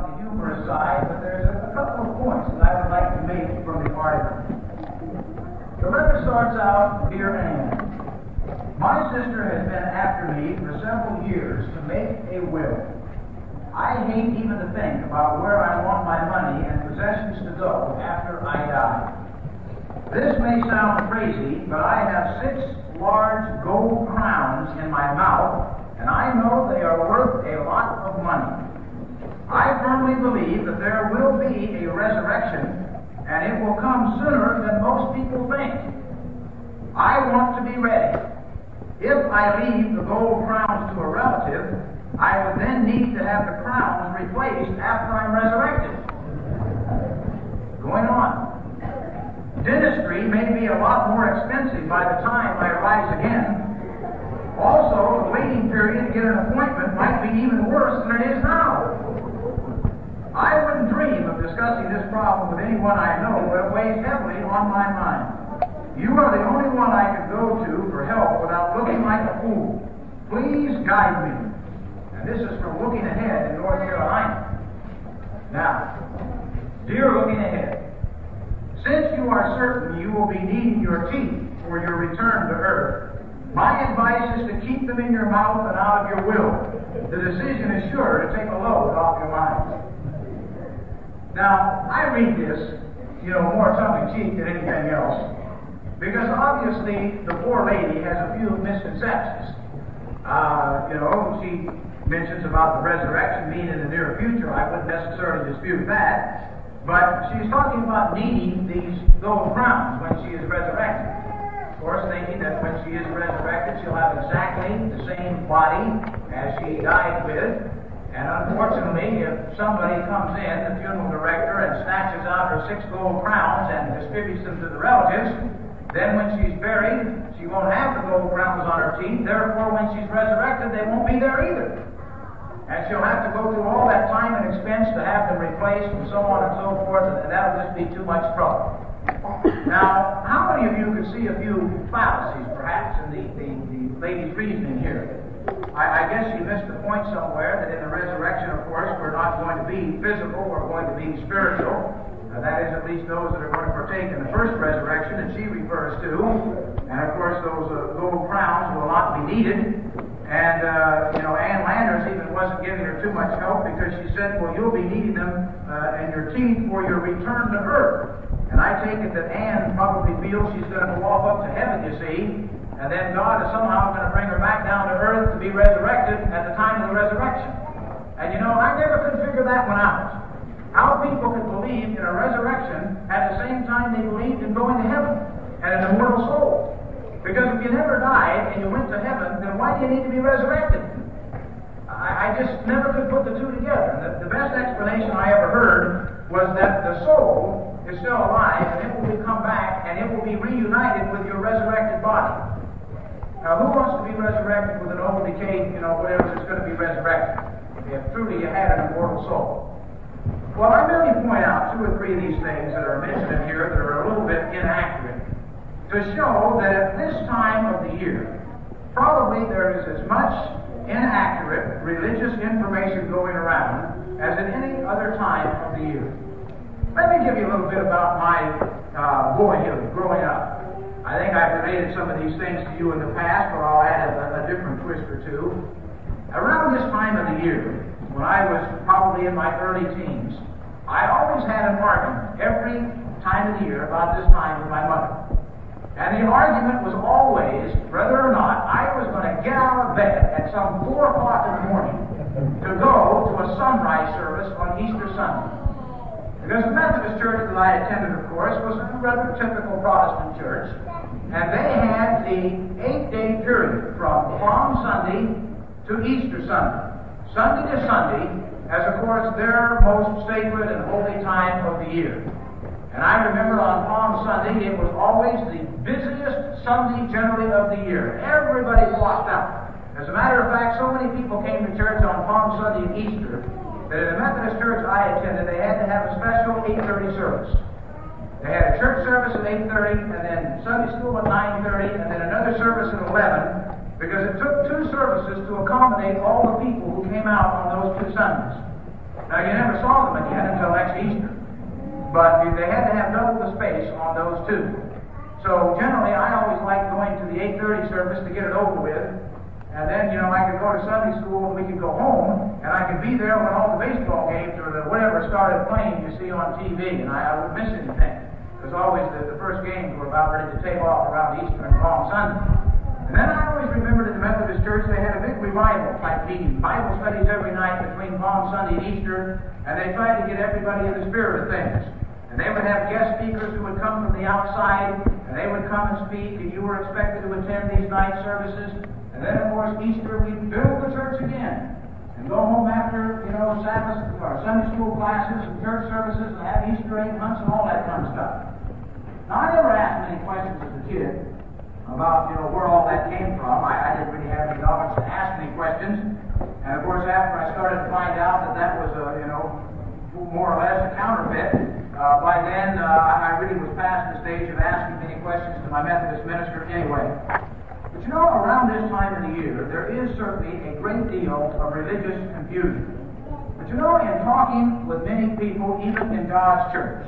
on the humorous side, but there's a couple of points that I would like to make from the article. The letter starts out, "Dear Anne, my sister has been after me for several years to make a will. I hate even to think about where I want my money and possessions to go after I die. This may sound crazy, but I have 6 large gold crowns in my mouth, and I know they are worth a lot of money. I firmly believe that there will be a resurrection, and it will come sooner than most people think. I want to be ready. If I leave the gold crowns to a relative, I would then need to have the crowns replaced after I'm resurrected." Going on. "Dentistry may be a lot more expensive by the time I rise again. Also, the waiting period to get an appointment might be even worse than it is now. I wouldn't dream of discussing this problem with anyone I know, but it weighs heavily on my mind. You are the only one I could go to for help without looking like a fool. Please guide me." And this is from Looking Ahead in North Carolina. Now, dear Looking Ahead, since you are certain you will be needing your teeth for your return to Earth, my advice is to keep them in your mouth and out of your will. The decision is sure to take a load off your mind. Now, I read this, more tongue-in-cheek than anything else, because obviously the poor lady has a few misconceptions. She mentions about the resurrection being in the near future. I wouldn't necessarily dispute that. But she's talking about needing these gold crowns when she is resurrected. Of course, thinking that when she is resurrected, she'll have exactly the same body as she died with. And unfortunately, if somebody comes in, the funeral director, and snatches out her 6 gold crowns and distributes them to the relatives, then when she's buried, she won't have the gold crowns on her teeth. Therefore, when she's resurrected, they won't be there either. And she'll have to go through all that time and expense to have them replaced and so on and so forth, and that'll just be too much trouble. Now, how many of you could see a few fallacies, perhaps, in the lady's reasoning here? I guess she missed the point somewhere that in the resurrection, of course, we're not going to be physical, we're going to be spiritual. That is, at least those that are going to partake in the first resurrection that she refers to. And, of course, those gold crowns will not be needed. And, Ann Landers even wasn't giving her too much help because she said, well, you'll be needing them in your teeth for your return to Earth. And I take it that Ann probably feels she's going to go off up to heaven, you see, and then God is somehow going to bring her back down to Earth to be resurrected at the time of the resurrection. And, I never could figure that one out. How people could believe in a resurrection at the same time they believed in going to heaven and an immortal soul. Because if you never died and you went to heaven, then why do you need to be resurrected? I just never could put the two together. The best explanation I ever heard was that the soul is still alive and it will come back and it will be reunited with your resurrected body. Now, who wants to be resurrected with an old decayed, whatever is going to be resurrected? If truly you had an immortal soul. Well, I merely point out 2 or 3 of these things that are mentioned in here that are a little bit inaccurate to show that at this time of the year, probably there is as much inaccurate religious information going around as at any other time of the year. Let me give you a little bit about my boyhood growing up. I think I've related some of these things to you in the past, but I'll add a different twist or two. Around this time of the year, when I was probably in my early teens, I always had an argument every time of the year about this time with my mother. And the argument was always whether or not I was going to get out of bed at some 4 o'clock in the morning to go to a sunrise service on Easter Sunday. Because the Methodist church that I attended, of course, was a rather typical Protestant church, and they had the 8-day period from Palm Sunday to Easter Sunday. Sunday to Sunday, as of course their most sacred and holy time of the year. And I remember on Palm Sunday, it was always the busiest Sunday generally of the year. Everybody flocked out. As a matter of fact, so many people came to church on Palm Sunday and Easter that in the Methodist church I attended, they had to have a special 8:30 service. They had a church service at 8:30, and then Sunday school at 9:30, and then another service at 11, because it took 2 services to accommodate all the people who came out on those 2 Sundays. Now, you never saw them again until next Easter. But they had to have double the space on those two. So generally, I always like going to the 8:30 service to get it over with. And then, I could go to Sunday school and we could go home, and I could be there when all the baseball games or whatever started playing you see on TV, and I wouldn't miss anything. Because always the first games were about ready to take off around Easter and Palm Sunday. And then I always remembered in the Methodist Church they had a big revival type meeting, Bible studies every night between Palm Sunday and Easter, and they tried to get everybody in the spirit of things. And they would have guest speakers who would come from the outside, and they would come and speak, and you were expected to attend these night services. And then, of course, Easter, we'd build the church again, and go home after, Sabbath or Sunday school classes and church services, and have Easter egg hunts and all that kind of stuff. Now, I never asked many questions as a kid about, where all that came from. I didn't really have any knowledge to ask any questions. And, of course, after I started to find out that was, more or less a counterfeit, by then I really was past the stage of asking many questions to my Methodist minister anyway. But around this time of the year, there is certainly a great deal of religious confusion. But in talking with many people, even in God's church,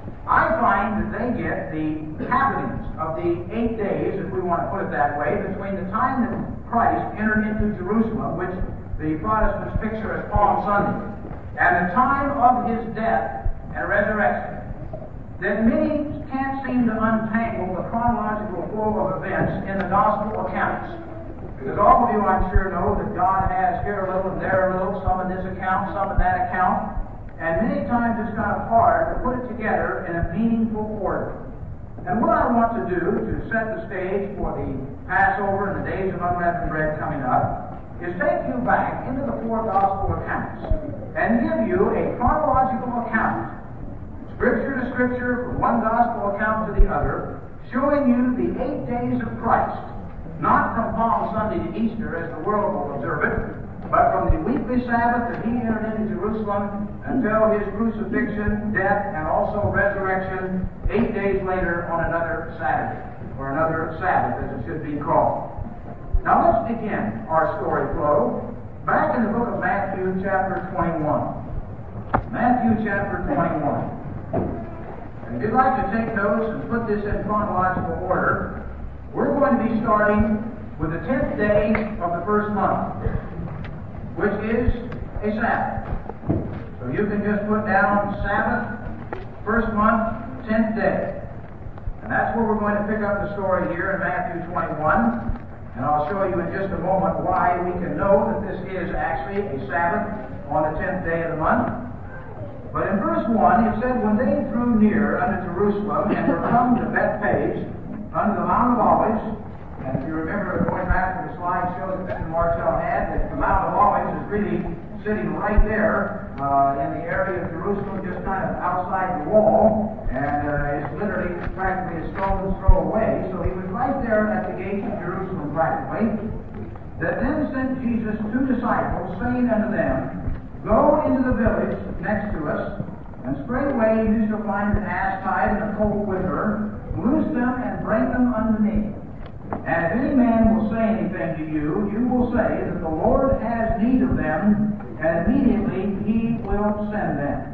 I find that they get the happenings of the 8 days, if we want to put it that way, between the time that Christ entered into Jerusalem, which the Protestants picture as Palm Sunday, and the time of his death and resurrection, that many can't seem to untangle the chronological flow of events in the gospel accounts. Because all of you, I'm sure, know that God has here a little and there a little, some in this account, some in that account, and many times it's kind of hard to put it together in a meaningful order. And what I want to do to set the stage for the Passover and the days of unleavened bread coming up is take you back into the 4 gospel accounts and give you a chronological account, Scripture to Scripture, from one gospel account to the other, showing you the 8 days of Christ, not from Palm Sunday to Easter as the world will observe it, but from the weekly Sabbath that he entered into Jerusalem until his crucifixion, death, and also resurrection 8 days later on another Saturday, or another Sabbath as it should be called. Now let's begin our story flow back in the book of Matthew chapter 21. Matthew chapter 21. And if you'd like to take notes and put this in chronological order, we're going to be starting with the 10th day of the first month, which is a Sabbath. So you can just put down Sabbath, first month, 10th day. And that's where we're going to pick up the story here in Matthew 21. And I'll show you in just a moment why we can know that this is actually a Sabbath on the 10th day of the month. But in verse 1, it said, when they drew near unto Jerusalem and were come to Bethphage, unto the Mount of Olives, and if you remember going back to the slide show that Mr. Marshall had, that the Mount of Olives is really sitting right there in the area of Jerusalem, just kind of outside the wall, and it's literally practically a stone's throw away. So he was right there at the gates of Jerusalem practically. That then sent Jesus 2 disciples, saying unto them, go into the village next to us, and straightway you shall find an ass tied and a colt with her. Loose them and bring them unto me. And if any man will say anything to you, you will say that the Lord has need of them, and immediately he will send them.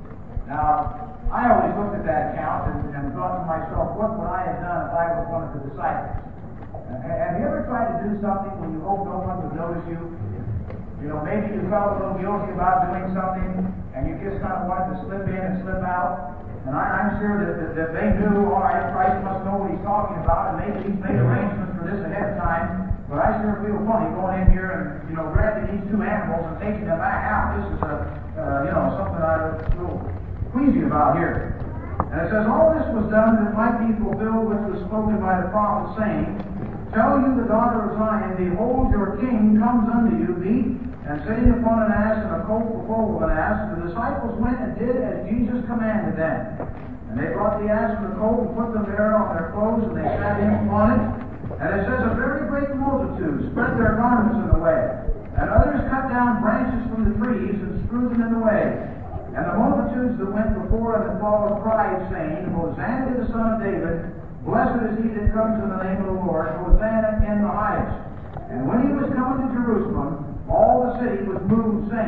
Now, I always looked at that account and thought to myself, what would I have done if I was one of the disciples? Have you ever tried to do something when you hope no one would notice you? Maybe you felt a little guilty about doing something, and you just kind of wanted to slip in and slip out. And I'm sure that they knew, all right, Christ must know what he's talking about, and maybe he's made arrangements for this ahead of time. But I sure feel funny going in here and, grabbing these 2 animals and taking them back out. This is something I feel queasy about here. And it says, all this was done that it might be fulfilled which was spoken by the prophet, saying, tell you the daughter of Zion, behold, your king comes unto you, meek, and sitting upon an ass and a colt the foal of an ass. The disciples went and did as Jesus commanded them. And they brought the ass and the colt and put them there on their clothes, and they sat in upon it. And it says, a very great multitude spread their garments in the way. And others cut down branches from the trees and strewed them in the way. And the multitudes that went before and that followed cried, saying, Hosanna to the Son of David, blessed is he that comes in the name of the Lord, Hosanna in the highest. And when he was coming to Jerusalem, all the city was moved, saying,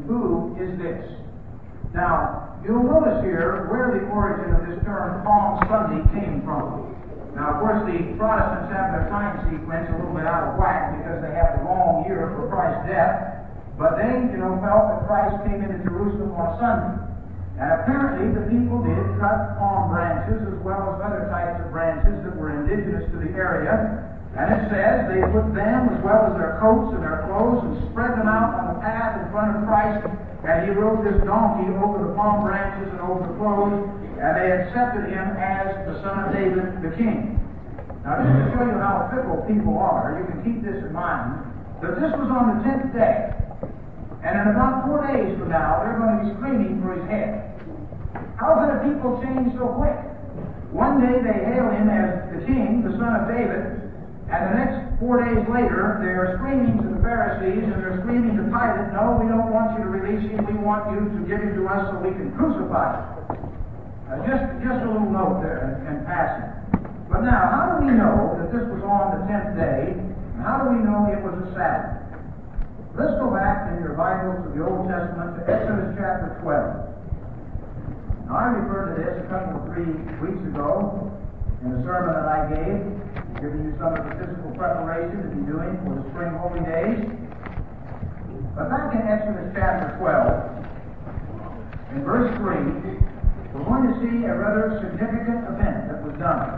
who is this? Now, you'll notice here where the origin of this term Palm Sunday came from. Now, of course, the Protestants have their time sequence a little bit out of whack because they have the wrong year for Christ's death, but they, felt that Christ came into Jerusalem on Sunday. And apparently the people did cut palm branches as well as other types of branches that were indigenous to the area. And it says they put them as well as their coats and their clothes and spread them out on the path in front of Christ. And he rode this donkey over the palm branches and over the clothes, and they accepted him as the son of David, the king. Now, just to show you how fickle people are, you can keep this in mind, that this was on the 10th day. And in about 4 days from now, they're going to be screaming for his head. How can the people change so quick? One day they hail him as the king, the son of David, and the next 4 days later, they're screaming to the Pharisees and they're screaming to Pilate, no, we don't want you to release him, we want you to give him to us so we can crucify him. Just a little note there in passing. But now, how do we know that this was on the 10th day, and how do we know it was a Sabbath? Let's go back in your Bibles to the Old Testament to Exodus chapter 12. Now, I referred to this a couple of 3 weeks ago in the sermon that I gave, giving you some of the physical preparation to be doing for the spring holy days. But back in Exodus chapter 12, in verse 3, we're going to see a rather significant event that was done.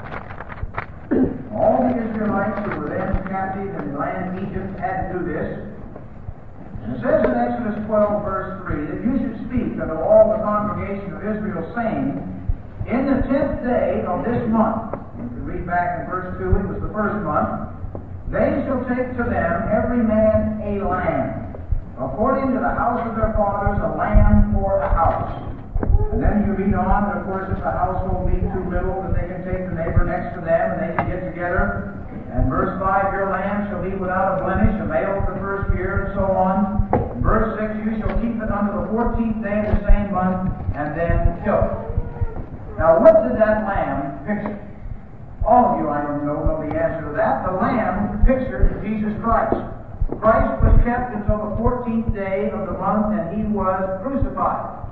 All the Israelites who were then captive in the land of Egypt had to do this. And it says in Exodus 12, verse 3, that you should speak unto all the congregation of Israel, saying, in the 10th day of this month, you can read back in verse 2, it was the first month, they shall take to them every man a lamb, according to the house of their fathers, a lamb for a house. And then you read on, and of course, if the household be too little, that they can take the neighbor next to them and they can get together. And verse 5, your lamb shall be without a blemish, a male for the first year, and so on. And verse 6, you shall keep it unto the 14th day of the same month, and then kill it. Now, what did that lamb picture? All of you, I know the answer to that. The lamb pictured Jesus Christ. Christ was kept until the 14th day of the month, and he was crucified.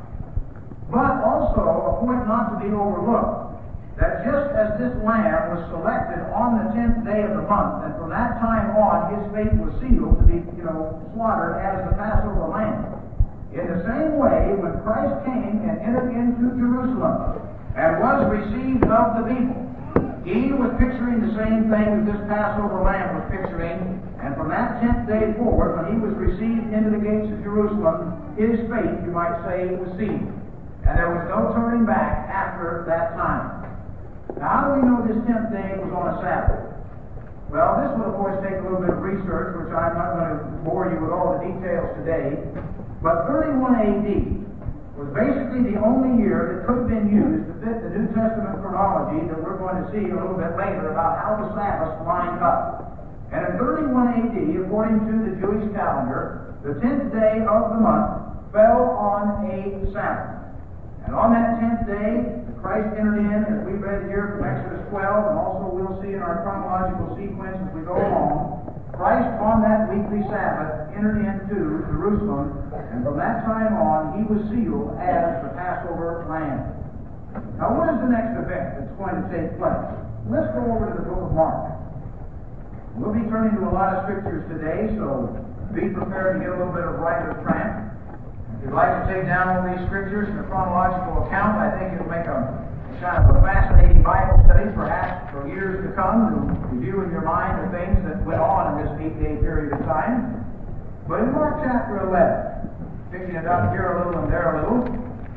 But also, a point not to be overlooked, that just as this lamb was selected on the 10th day of the month, and from that time on, his fate was sealed to be, slaughtered as the Passover lamb. In the same way, when Christ came and entered into Jerusalem, and was received of the people, he was picturing the same thing that this Passover lamb was picturing, and from that 10th day forward, when he was received into the gates of Jerusalem, his fate, you might say, was sealed. And there was no turning back after that time. Now, how do we know this 10th day was on a Sabbath? Well, this would, of course, take a little bit of research, which I'm not going to bore you with all the details today, but 31 A.D., was basically the only year that could have been used to fit the New Testament chronology that we're going to see a little bit later about how the Sabbaths lined up. And in 31 A.D., according to the Jewish calendar, the 10th day of the month fell on a Sabbath. And on that 10th day, Christ entered in, as we read here from Exodus 12, and also we'll see in our chronological sequence as we go along, Christ on that weekly Sabbath entered into Jerusalem, and from that time on, he was sealed as the Passover lamb. Now, what is the next event that's going to take place? Let's go over to the book of Mark. We'll be turning to a lot of scriptures today, so be prepared to get a little bit of writer's cramp. If you'd like to take down all these scriptures in a chronological account, I think it'll make a kind of a fascinating Bible study, perhaps for years to come, to review in your mind the things that went on in this 8-day period of time. But in Mark chapter 11, picking it up here a little and there a little,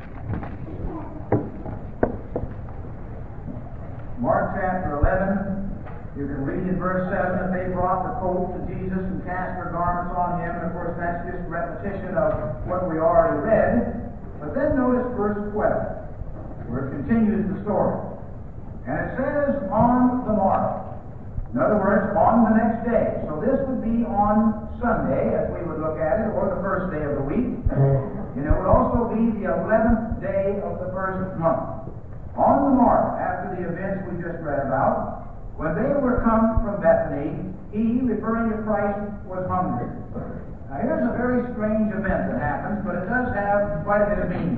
Mark chapter 11, you can read in verse 7 that they brought the colt to Jesus and cast their garments on him, and of course that's just repetition of what we already read. But then notice verse 12. Where it continues the story. And it says, on the morrow. In other words, on the next day. So this would be on Sunday, as we would look at it, or the first day of the week. And it would also be the 11th day of the first month. On the morrow, after the events we just read about, when they were come from Bethany, he, referring to Christ, was hungry. Now here's a very strange event that happens, but it does have quite a bit of meaning.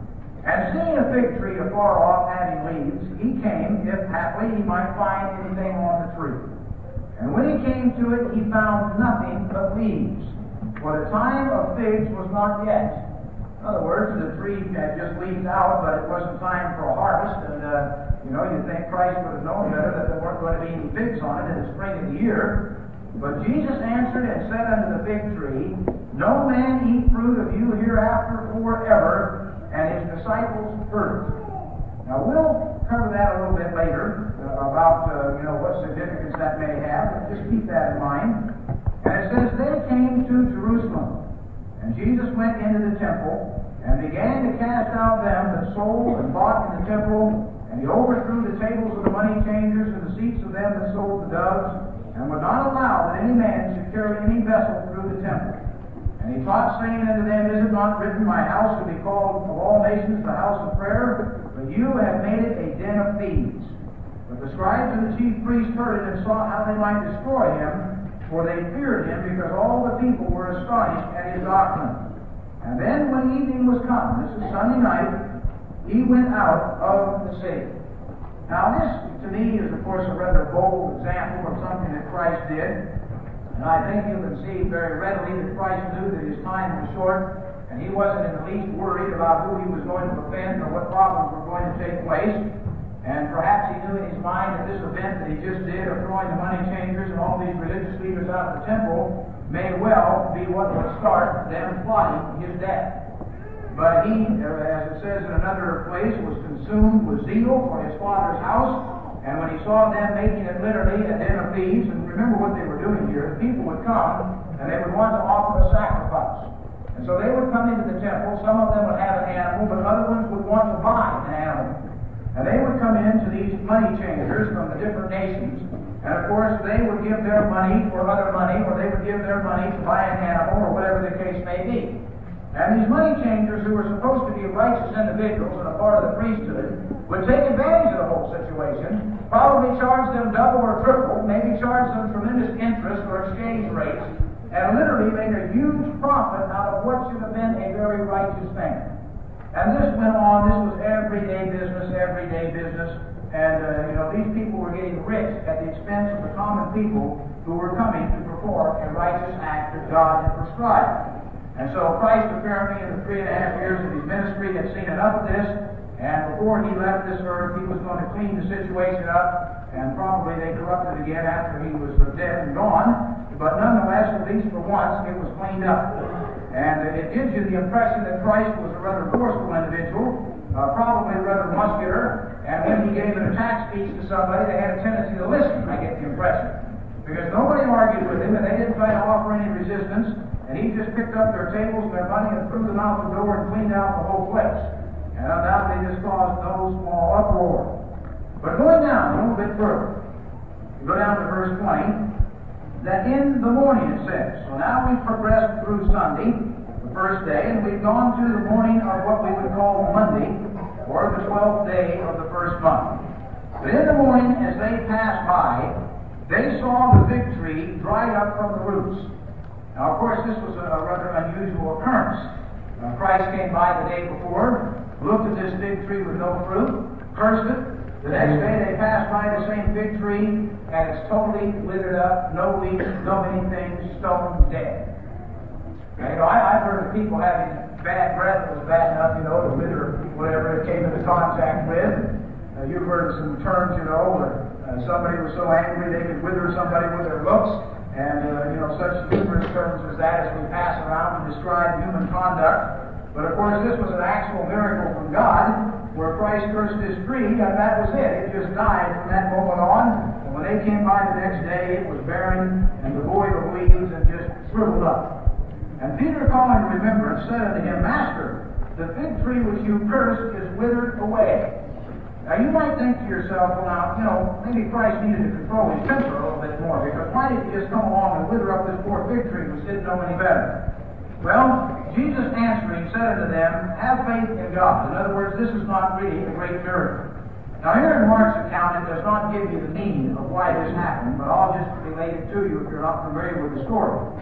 And seeing a fig tree afar off having leaves, he came, if haply he might find anything on the tree. And when he came to it, he found nothing but leaves, for the time of figs was not yet. In other words, the tree had just leaves out, but it wasn't time for a harvest, and you'd think Christ would have known better that there weren't going to be any figs on it in the spring of the year. But Jesus answered and said unto the fig tree, No man eat fruit of you hereafter forever. And his disciples heard it. Now we'll cover that a little bit later about what significance that may have. But just keep that in mind. And it says they came to Jerusalem, and Jesus went into the temple and began to cast out them that sold and bought in the temple. And he overthrew the tables of the money changers and the seats of them that sold the doves, and would not allow that any man should carry any vessel through the temple. And he taught, saying unto them, Is it not written, My house shall be called of all nations the house of prayer? But you have made it a den of thieves. But the scribes and the chief priests heard it, and saw how they might destroy him, for they feared him, because all the people were astonished at his doctrine. And then when evening was come, this is Sunday night, he went out of the city. Now this, to me, is of course a rather bold example of something that Christ did. And I think you can see very readily that Christ knew that his time was short, and he wasn't in the least worried about who he was going to offend or what problems were going to take place. And perhaps he knew in his mind that this event that he just did of throwing the money changers and all these religious leaders out of the temple may well be what would start them plotting his death. But he, as it says in another place, was consumed with zeal for his Father's house. And when he saw them making it literally a den of thieves, and remember what they were doing here, the people would come and they would want to offer a sacrifice. And so they would come into the temple. Some of them would have an animal, but other ones would want to buy an animal. And they would come in to these money changers from the different nations. And of course, they would give their money for other money, or they would give their money to buy an animal, or whatever the case may be. And these money changers, who were supposed to be righteous individuals and a part of the priesthood, would take advantage of the whole situation, probably charge them double or triple, maybe charge them tremendous interest or exchange rates, and literally make a huge profit out of what should have been a very righteous thing. And this went on. This was everyday business, and these people were getting rich at the expense of the common people who were coming to perform a righteous act that God had prescribed. And so Christ, apparently in the 3.5 years of his ministry, had seen enough of this, and before he left this earth, he was going to clean the situation up, and probably they corrupted again after he was dead and gone. But nonetheless, at least for once, it was cleaned up. And it gives you the impression that Christ was a rather forceful individual, probably rather muscular, and when he gave an attack speech to somebody, they had a tendency to listen, I get the impression. Because nobody argued with him, and they didn't try to offer any resistance, and he just picked up their tables and their money and threw them out the door and cleaned out the whole place. And undoubtedly this caused no small uproar. But going down a little bit further, you go down to verse 20, that in the morning it says. So now we've progressed through Sunday, the first day, and we've gone to the morning of what we would call Monday, or the 12th day of the first month. But in the morning, as they passed by, they saw the fig tree dried up from the roots. Now, of course, this was a rather unusual occurrence. Christ came by the day before, looked at this fig tree with no fruit, cursed it. The next day they passed by the same fig tree, and it's totally withered up, no leaves, no anything, stone dead. Now, I've heard of people having bad breath that was bad enough, to wither whatever it came into contact with. You've heard some terms, where somebody was so angry they could wither somebody with their looks. And, such numerous terms as that as we pass around to describe human conduct. But, of course, this was an actual miracle from God, where Christ cursed this tree, and that was it. It just died from that moment on. And when they came by the next day, it was barren and devoid of leaves and just shriveled up. And Peter, calling to remembrance, said unto him, Master, the fig tree which you cursed is withered away. Now, you might think to yourself, well, now, maybe Christ needed to control his temper a little bit more, because why did he just come along and wither up this poor fig tree which didn't know any better? Well, Jesus answering said unto them, Have faith in God. In other words, this is not really a great miracle. Now, here in Mark's account, it does not give you the meaning of why this happened, but I'll just relate it to you if you're not familiar with the story.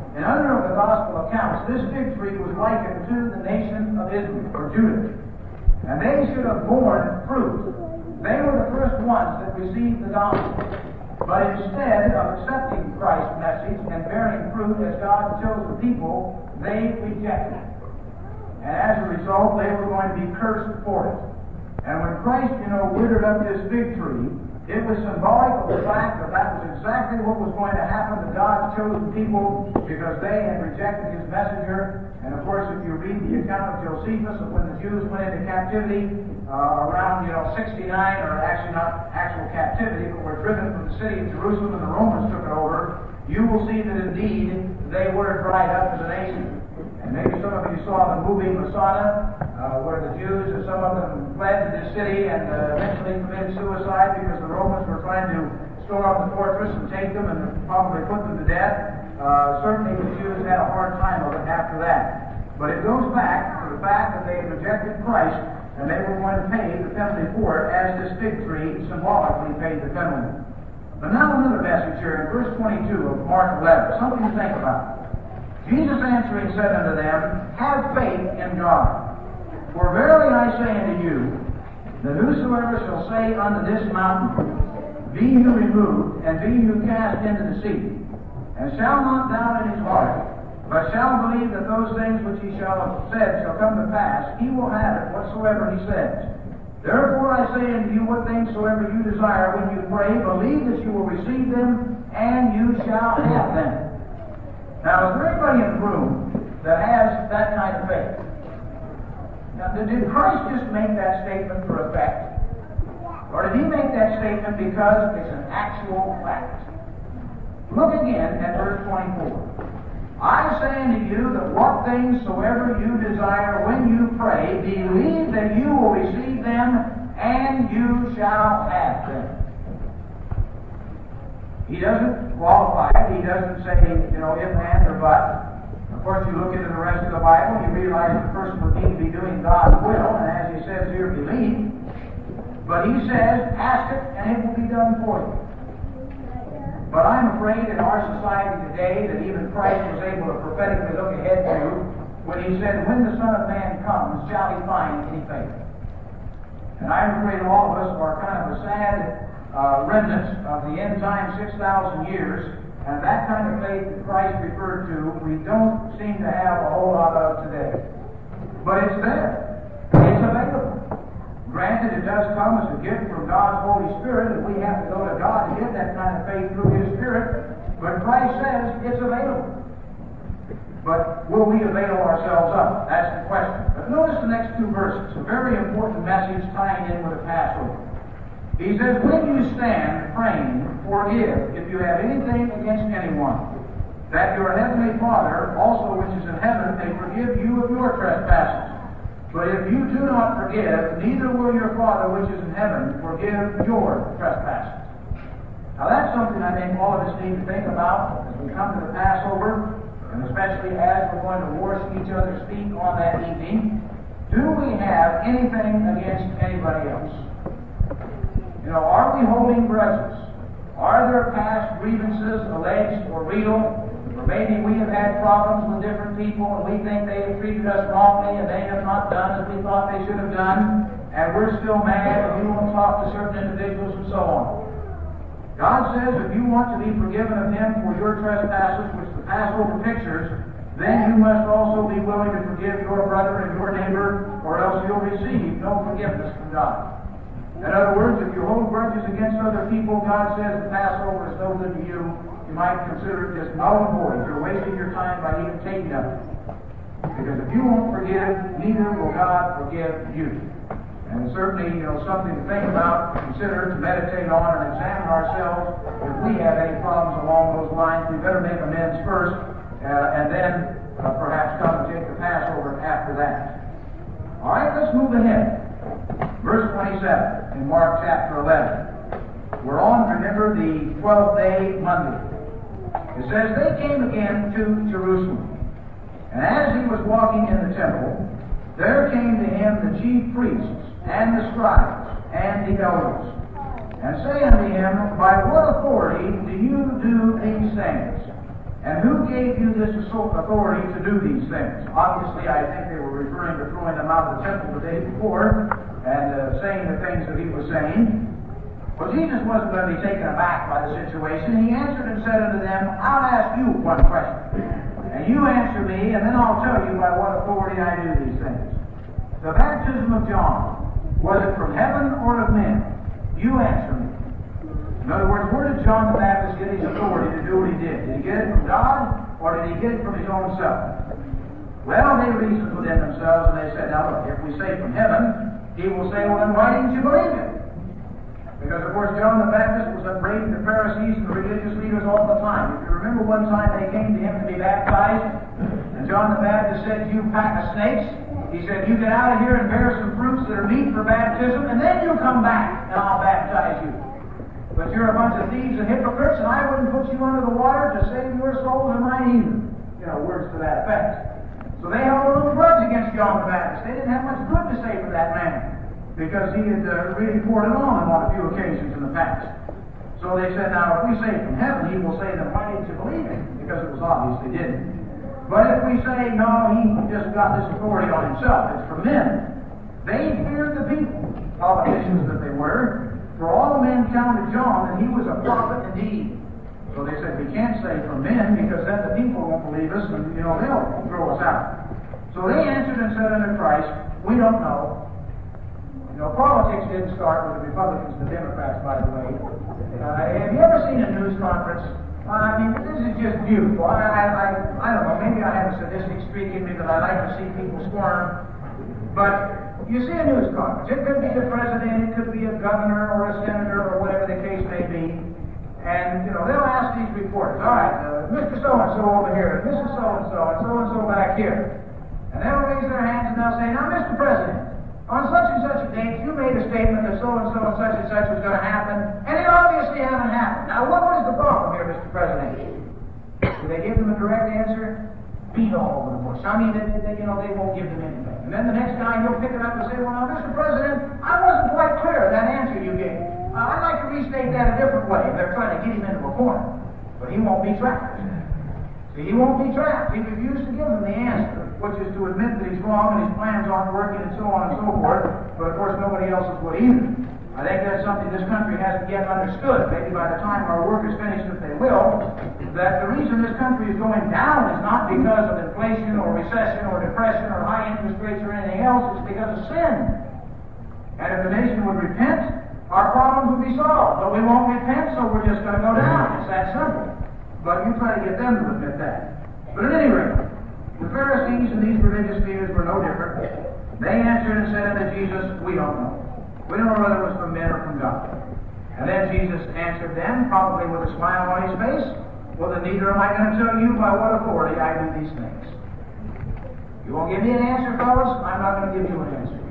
In other of the gospel accounts, this fig tree was likened to the nation of Israel, or Judah. And they should have borne fruit. They were the first ones that received the gospel. But instead of accepting Christ's message and bearing fruit as God chose the people, they rejected it. And as a result, they were going to be cursed for it. And when Christ, withered up this fig tree, it was symbolic of the fact that that was exactly what was going to happen to God's chosen people because they had rejected his messenger. And of course, if you read the account of Josephus of when the Jews went into captivity around 69, or actually not actual captivity, but were driven from the city of Jerusalem and the Romans took it over, you will see that indeed they were dried up as a nation. And maybe some of you saw the movie Masada, where the Jews, some of them fled to this city and eventually committed suicide because the Romans were trying to store up the fortress and take them and probably put them to death. Certainly the Jews had a hard time of it after that. But it goes back to the fact that they had rejected Christ and they were going to pay the penalty for it, as this fig tree symbolically paid the penalty. But now another message here in verse 22 of Mark 11, something to think about. Jesus answering said unto them, Have faith in God. For verily I say unto you, that whosoever shall say unto this mountain, Be you removed, and be you cast into the sea, and shall not doubt in his heart, but shall believe that those things which he shall have said shall come to pass, he will have it whatsoever he says. Therefore I say unto you, what things soever you desire when you pray, believe that you will receive them, and you shall have them. Now, is there anybody in the room that has that kind of faith? Now, did Christ just make that statement for effect? Or did he make that statement because it's an actual fact? Look again at verse 24. I say unto you that what things soever you desire when you pray, believe that you will receive them, and you shall have them. He doesn't qualify it. He doesn't say, if, and, or but. Of course, you look into the rest of the Bible, you realize the person would need to be doing God's will, and as he says here, believe. But he says, ask it, and it will be done for you. But I'm afraid in our society today that even Christ was able to prophetically look ahead to when he said, when the Son of Man comes, shall he find any faith? And I'm afraid all of us are kind of a sad remnant of the end time 6,000 years, and that kind of faith that Christ referred to, we don't seem to have a whole lot of today. But it's there. It's available. Granted, it does come as a gift from God's Holy Spirit, and we have to go to God to get that kind of faith through His Spirit, but Christ says it's available. But will we avail ourselves up? That's the question. But notice the next two verses, a very important message tying in with the Passover. He says, when you stand praying, forgive if you have anything against anyone, that your heavenly Father also which is in heaven may forgive you of your trespasses. But if you do not forgive, neither will your Father which is in heaven forgive your trespasses. Now that's something I think all of us need to think about as we come to the Passover, and especially as we're going to wash each other's feet on that evening. Do we have anything against anybody else? Are we holding grudges? Are there past grievances alleged or real? Or maybe we have had problems with different people and we think they have treated us wrongly and they have not done as we thought they should have done, and we're still mad and we won't talk to certain individuals and so on. God says if you want to be forgiven of Him for your trespasses, which the Passover pictures, then you must also be willing to forgive your brother and your neighbor, or else you'll receive no forgiveness from God. In other words, if you hold grudges against other people, God says the Passover is no good to you. You might consider it just null and void. You're wasting your time by even taking of it. Because if you won't forgive, neither will God forgive you. And certainly, something to think about, to consider, to meditate on, and examine ourselves. If we have any problems along those lines, we better make amends first, and then perhaps come and take the Passover after that. All right, let's move ahead. Verse 27 in Mark chapter 11. We're on, remember, the 12th day, Monday. It says, they came again to Jerusalem. And as he was walking in the temple, there came to him the chief priests and the scribes and the elders, and say unto him, By what authority do you do these things? And who gave you this authority to do these things? Obviously, I think they were referring to throwing them out of the temple the day before and saying the things that he was saying. Well, Jesus wasn't going to be taken aback by the situation. He answered and said unto them, I'll ask you one question. And you answer me, and then I'll tell you by what authority I do these things. The baptism of John, was it from heaven or of men? You answer me. In other words, where did John the Baptist get his authority to do what he did? Did he get it from God, or did he get it from his own self? Well, they reasoned within themselves, and they said, now look, if we say from heaven, he will say, well, then why didn't you believe it? Because, of course, John the Baptist was upbraiding the Pharisees and the religious leaders all the time. If you remember one time they came to him to be baptized, and John the Baptist said, you pack of snakes, he said, you get out of here and bear some fruits that are meet for baptism, and then you come back, and I'll baptize you. But you're a bunch of thieves and hypocrites, and I wouldn't put you under the water to save your souls and mine either. You know, words to that effect. So they held a little grudge against John the Baptist. They didn't have much good to say for that man, because he had really poured it on them on a few occasions in the past. So they said, now, if we say from heaven, he will say, then why didn't you believe him? Because it was obvious they didn't. But if we say, no, he just got this authority on himself, it's from men, they feared the people, politicians that they were. For all men counted John that he was a prophet indeed. So they said, we can't say from men, because then the people won't believe us, and they'll throw us out. So they answered and said unto Christ, we don't know. Politics didn't start with the Republicans and the Democrats, by the way. Have you ever seen a news conference? I mean, this is just beautiful. I don't know, maybe I have a sadistic streak in me that I like to see people squirm. But you see a news conference. It could be the president, it could be a governor or a senator or whatever the case may be. And, they'll ask these reporters, all right, Mr. So-and-so over here, Mrs. So-and-so, and so-and-so back here. And they'll raise their hands and they'll say, now, Mr. President, on such and such a date, you made a statement that so-and-so and such was going to happen, and it obviously hasn't happened. Now, what is the problem here, Mr. President? Do they give them a direct answer? Beat all over the bush. I mean, they won't give them anything. And then the next guy, he'll pick it up and say, well, now, Mr. President, I wasn't quite clear of that answer you gave. I'd like to restate that a different way. They're trying to get him into a corner. But he won't be trapped. See, he won't be trapped. He refused to give them the answer, which is to admit that he's wrong and his plans aren't working and so on and so forth. But, of course, nobody else would either. I think that's something this country hasn't yet understood. Maybe by the time our work is finished, if they will, that the reason this country is going down is not because of inflation or recession or depression or high interest rates or anything else. It's because of sin. And if the nation would repent, our problems would be solved. But we won't repent, so we're just going to go down. It's that simple. But you try to get them to admit that. But at any rate, the Pharisees and these religious leaders were no different. They answered and said unto Jesus, we don't know. We don't know whether it was from men or from God. And then Jesus answered them, probably with a smile on his face, well, then neither am I going to tell you by what authority I do these things. You won't give me an answer, fellas? I'm not going to give you an answer.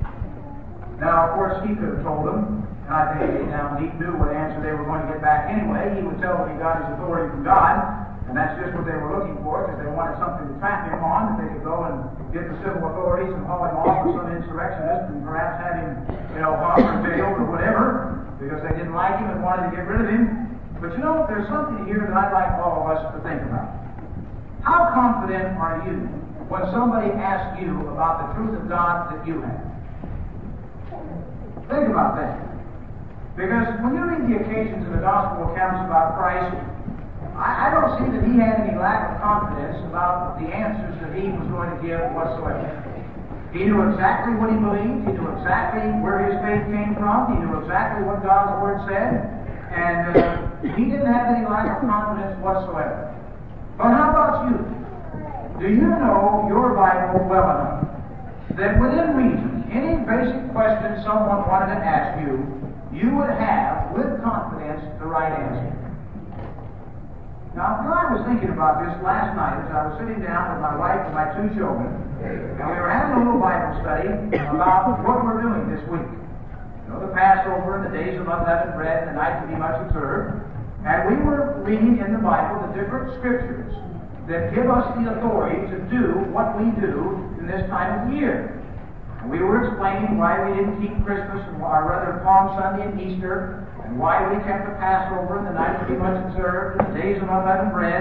Now, of course, he could have told them, and I think he knew what answer they were going to get back anyway. He would tell them he got his authority from God, and that's just what they were looking for, because they wanted something to trap him on, that they could go and get the civil authorities and haul him off with some insurrectionist and perhaps have him, hung or jailed or whatever, because they didn't like him and wanted to get rid of him. But there's something here that I'd like all of us to think about. How confident are you when somebody asks you about the truth of God that you have? Think about that. Because when you read the occasions in the gospel accounts about Christ, I don't see that he had any lack of confidence about the answers that he was going to give whatsoever. He knew exactly what he believed. He knew exactly where his faith came from. He knew exactly what God's Word said. And he didn't have any lack of confidence whatsoever. But how about you? Do you know your Bible well enough that within reason, any basic question someone wanted to ask you, you would have, with confidence, the right answer? Now, I was thinking about this last night as I was sitting down with my wife and my two children, and we were having a little Bible study about what we're doing this week. The Passover and the days of unleavened bread and the night to be much observed. And we were reading in the Bible the different scriptures that give us the authority to do what we do in this time of year. And we were explaining why we didn't keep Christmas, or rather Palm Sunday and Easter, and why we kept the Passover and the night to be much observed, and the days of unleavened bread.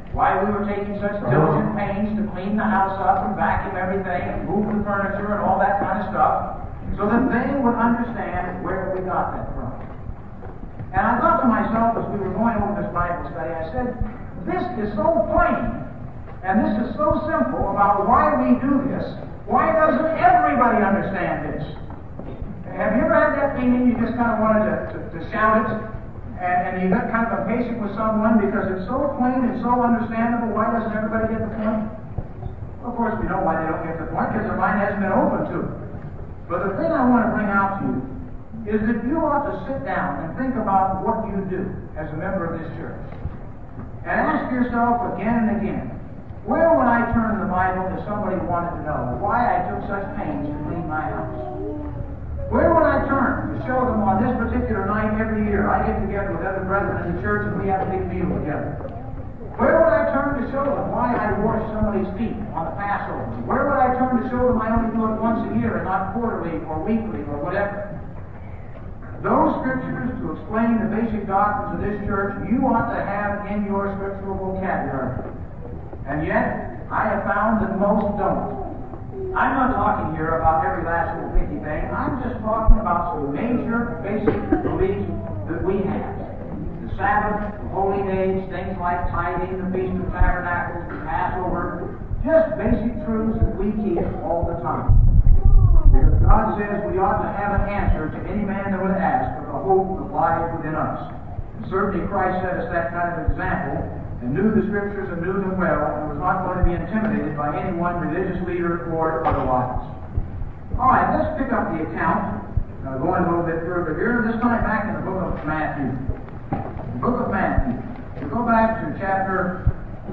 why we were taking such diligent pains to clean the house up and vacuum everything and move the furniture and all that kind of stuff, so that they would understand where we got that from. And I thought to myself as we were going over this Bible study, I said, this is so plain, and this is so simple about why we do this. Why doesn't everybody understand this? Have you ever had that feeling you just kind of wanted to shout it, and you got kind of impatient with someone because it's so plain and so understandable? Why doesn't everybody get the point? Well, of course, we know why they don't get the point, because their mind hasn't been open to it. But the thing I want to bring out to you is that you ought to sit down and think about what you do as a member of this church. And ask yourself again and again, where would I turn the Bible if somebody wanted to know why I took such pains to clean my house? Where would I turn to show them on this particular night every year? I get together with other brethren in the church and we have a big meal together. Where would I turn to show them why I wash somebody's feet on the Passover? Where would I turn to show them I only do it once a year and not quarterly or weekly or whatever? Those scriptures to explain the basic doctrines of this church, you ought to have in your scriptural vocabulary. And yet, I have found that most don't. I'm not talking here about every last little picky thing. I'm just talking about some major basic beliefs that we have. The Sabbath, the holy days, things like tithing, the Feast of Tabernacles, the Passover, just basic truths that we keep all the time. Because God says we ought to have an answer to any man that would ask of the hope that lies within us. And certainly Christ set us that kind of example and knew the Scriptures and knew them well and was not going to be intimidated by any one religious leader or otherwise. All right, let's pick up the account, going a little bit further here, this time back in the book of Matthew. The book of Matthew. We go back to chapter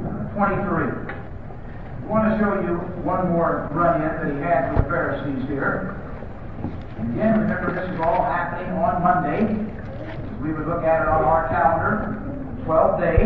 23. I want to show you one more run-in that he had with the Pharisees here. And again, remember this is all happening on Monday. We would look at it on our calendar, 12th day.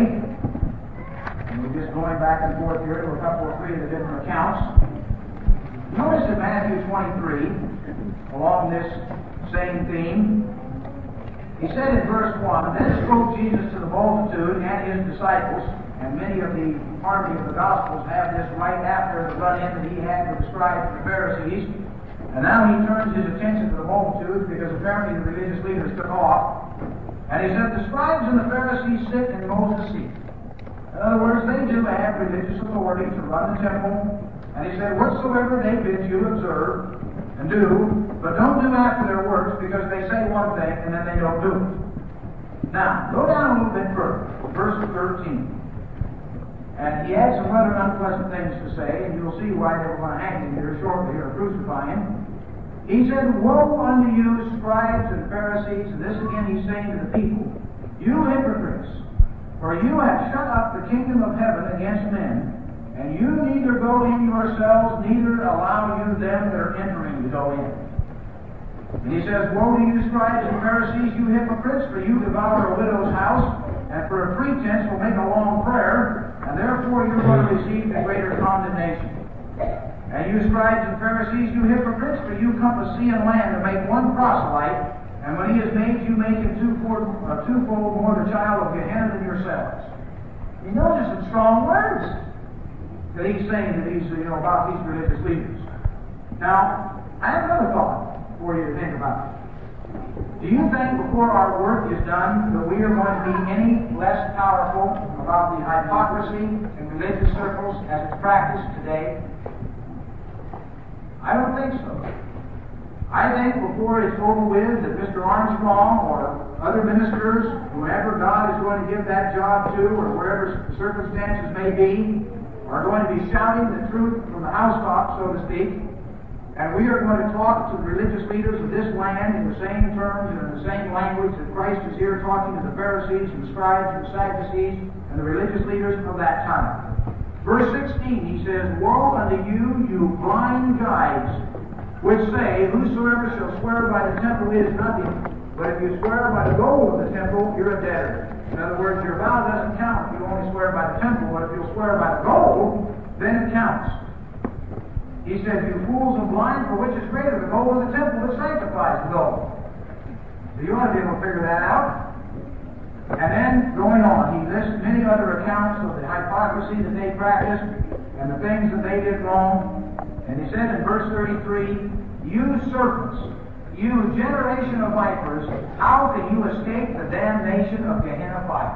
And we're just going back and forth here to a couple or three of the different accounts. Notice in Matthew 23, along this same theme, he said in verse 1, Then spoke Jesus to the multitude and his disciples. And many of the harmony of the Gospels have this right after the run-in that he had with the scribes and the Pharisees. And now he turns his attention to the multitudes because apparently the religious leaders took off. And he said, The scribes and the Pharisees sit in Moses' seat. In other words, they do have religious authority to run the temple. And he said, Whatsoever they bid you observe and do, but don't do after their works because they say one thing and then they don't do it. Now, go down a little bit further. Verse 13. And he had some other unpleasant things to say, and you'll see why they were going to hang him here shortly or crucify him. He said, Woe unto you, scribes and Pharisees, and this again he's saying to the people, You hypocrites, for you have shut up the kingdom of heaven against men, and you neither go in yourselves, neither allow you them that are entering to go in. And he says, Woe to you, scribes and Pharisees, you hypocrites, for you devour a widow's house, and for a pretense will make a long prayer, and therefore you're going to receive the greater condemnation. And you scribes and Pharisees, you hypocrites, for you compass sea and land to make one proselyte, and when he is made, you make him twofold more the child of Gehenna than yourselves. You notice some strong words that he's saying to these, about these religious leaders. Now, I have another thought for you to think about. Do you think before our work is done that we are going to be any less powerful about the hypocrisy in religious circles as it's practiced today? I don't think so. I think before it's over with that Mr. Armstrong or other ministers, whoever God is going to give that job to or wherever the circumstances may be, are going to be shouting the truth from the housetop, so to speak. And we are going to talk to the religious leaders of this land in the same terms and in the same language that Christ is here talking to the Pharisees and the scribes and the Sadducees and the religious leaders of that time. Verse 16, he says, Woe unto you, you blind guides, which say, Whosoever shall swear by the temple is nothing, but if you swear by the gold of the temple, you're a debtor. In other words, your vow doesn't count if you only swear by the temple, but if you swear by the gold, then it counts. He says, You fools and blind, for which is greater, the gold or the temple that sanctifies the gold? So you ought to be able to figure that out. And then, going on, he lists many other accounts of the hypocrisy that they practiced and the things that they did wrong. And he said in verse 33, "You serpents, you generation of vipers, how can you escape the damnation of Gehenna fire?"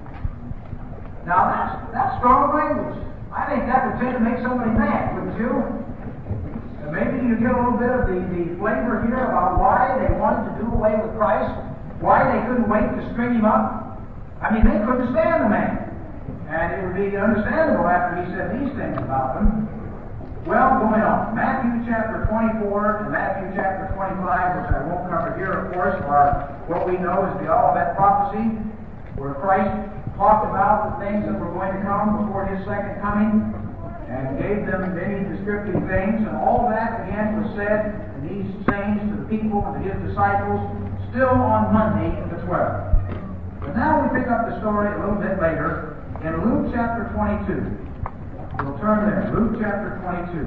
Now that's strong language. I think that would tend to make somebody mad, wouldn't you? And maybe you get a little bit of the flavor here about why they wanted to do away with Christ, why they couldn't wait to string him up. I mean, they couldn't stand the man. And it would be understandable after he said these things about them. Well, going on. Matthew chapter 24 and Matthew chapter 25, which I won't cover here, of course, are what we know as the Olivet prophecy, where Christ talked about the things that were going to come before his second coming and gave them many descriptive things. And all that, again, was said in these sayings to the people and to his disciples still on Monday the 12th. But now we pick up the story a little bit later in Luke chapter 22. We'll turn there. Luke chapter 22.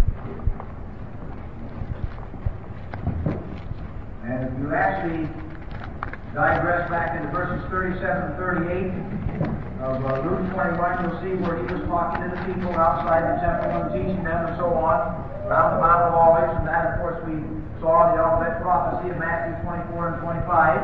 And if you actually digress back into verses 37 and 38 of Luke 21, you'll see where he was talking to the people outside the temple and teaching them and so on, around the Mount of Olives. And that, of course, we saw the Olivet prophecy of Matthew 24 and 25.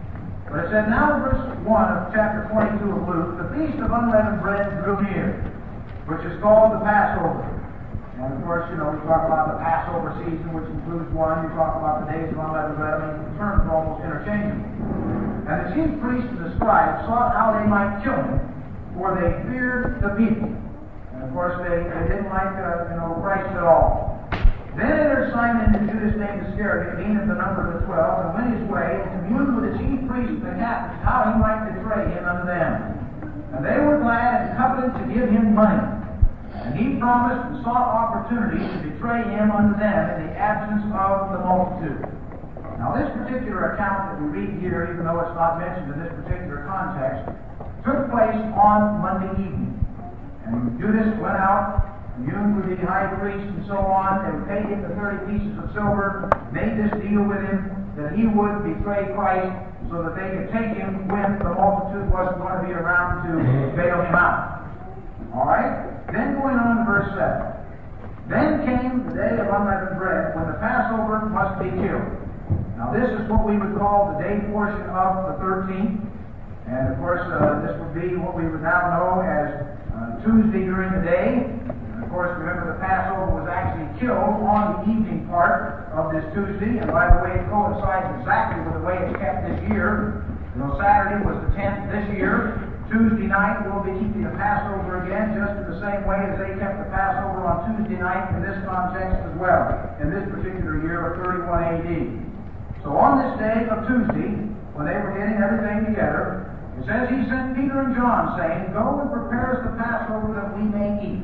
But it said, now in verse 1 of chapter 22 of Luke, the feast of unleavened bread drew near, which is called the Passover. And of course, we talk about the Passover season, which includes one. You talk about the days of unleavened bread. I mean, the terms are almost interchangeable. And the chief priests and the scribes sought how they might kill him, for they feared the people. And of course, they didn't like Christ at all. Then entered Simon into Judas named Iscariot, being of the number of the 12, and went his way, and communed with the chief priests and the captains, how he might betray him unto them. And they were glad and coveted to give him money. And he promised and sought opportunity to betray him unto them in the absence of the multitude. Now this particular account that we read here, even though it's not mentioned in this particular context, took place on Monday evening. And Judas went out, communed with the high priest and so on, and paid him the 30 pieces of silver, made this deal with him that he would betray Christ so that they could take him when the multitude wasn't going to be around to bail him out. Alright? Then going on to verse 7. Then came the day of unleavened bread, when the Passover must be killed. Now this is what we would call the day portion of the 13th. And of course, this would be what we would now know as Tuesday during the day. And of course, remember the Passover was actually killed on the evening part of this Tuesday. And by the way, it coincides exactly with the way it's kept this year. Saturday was the 10th this year. Tuesday night we'll be keeping the Passover again, just in the same way as they kept the Passover on Tuesday night in this context as well, in this particular year of 31 AD. So on this day of Tuesday, when they were getting everything together, it says he sent Peter and John, saying, Go and prepare us the Passover that we may eat.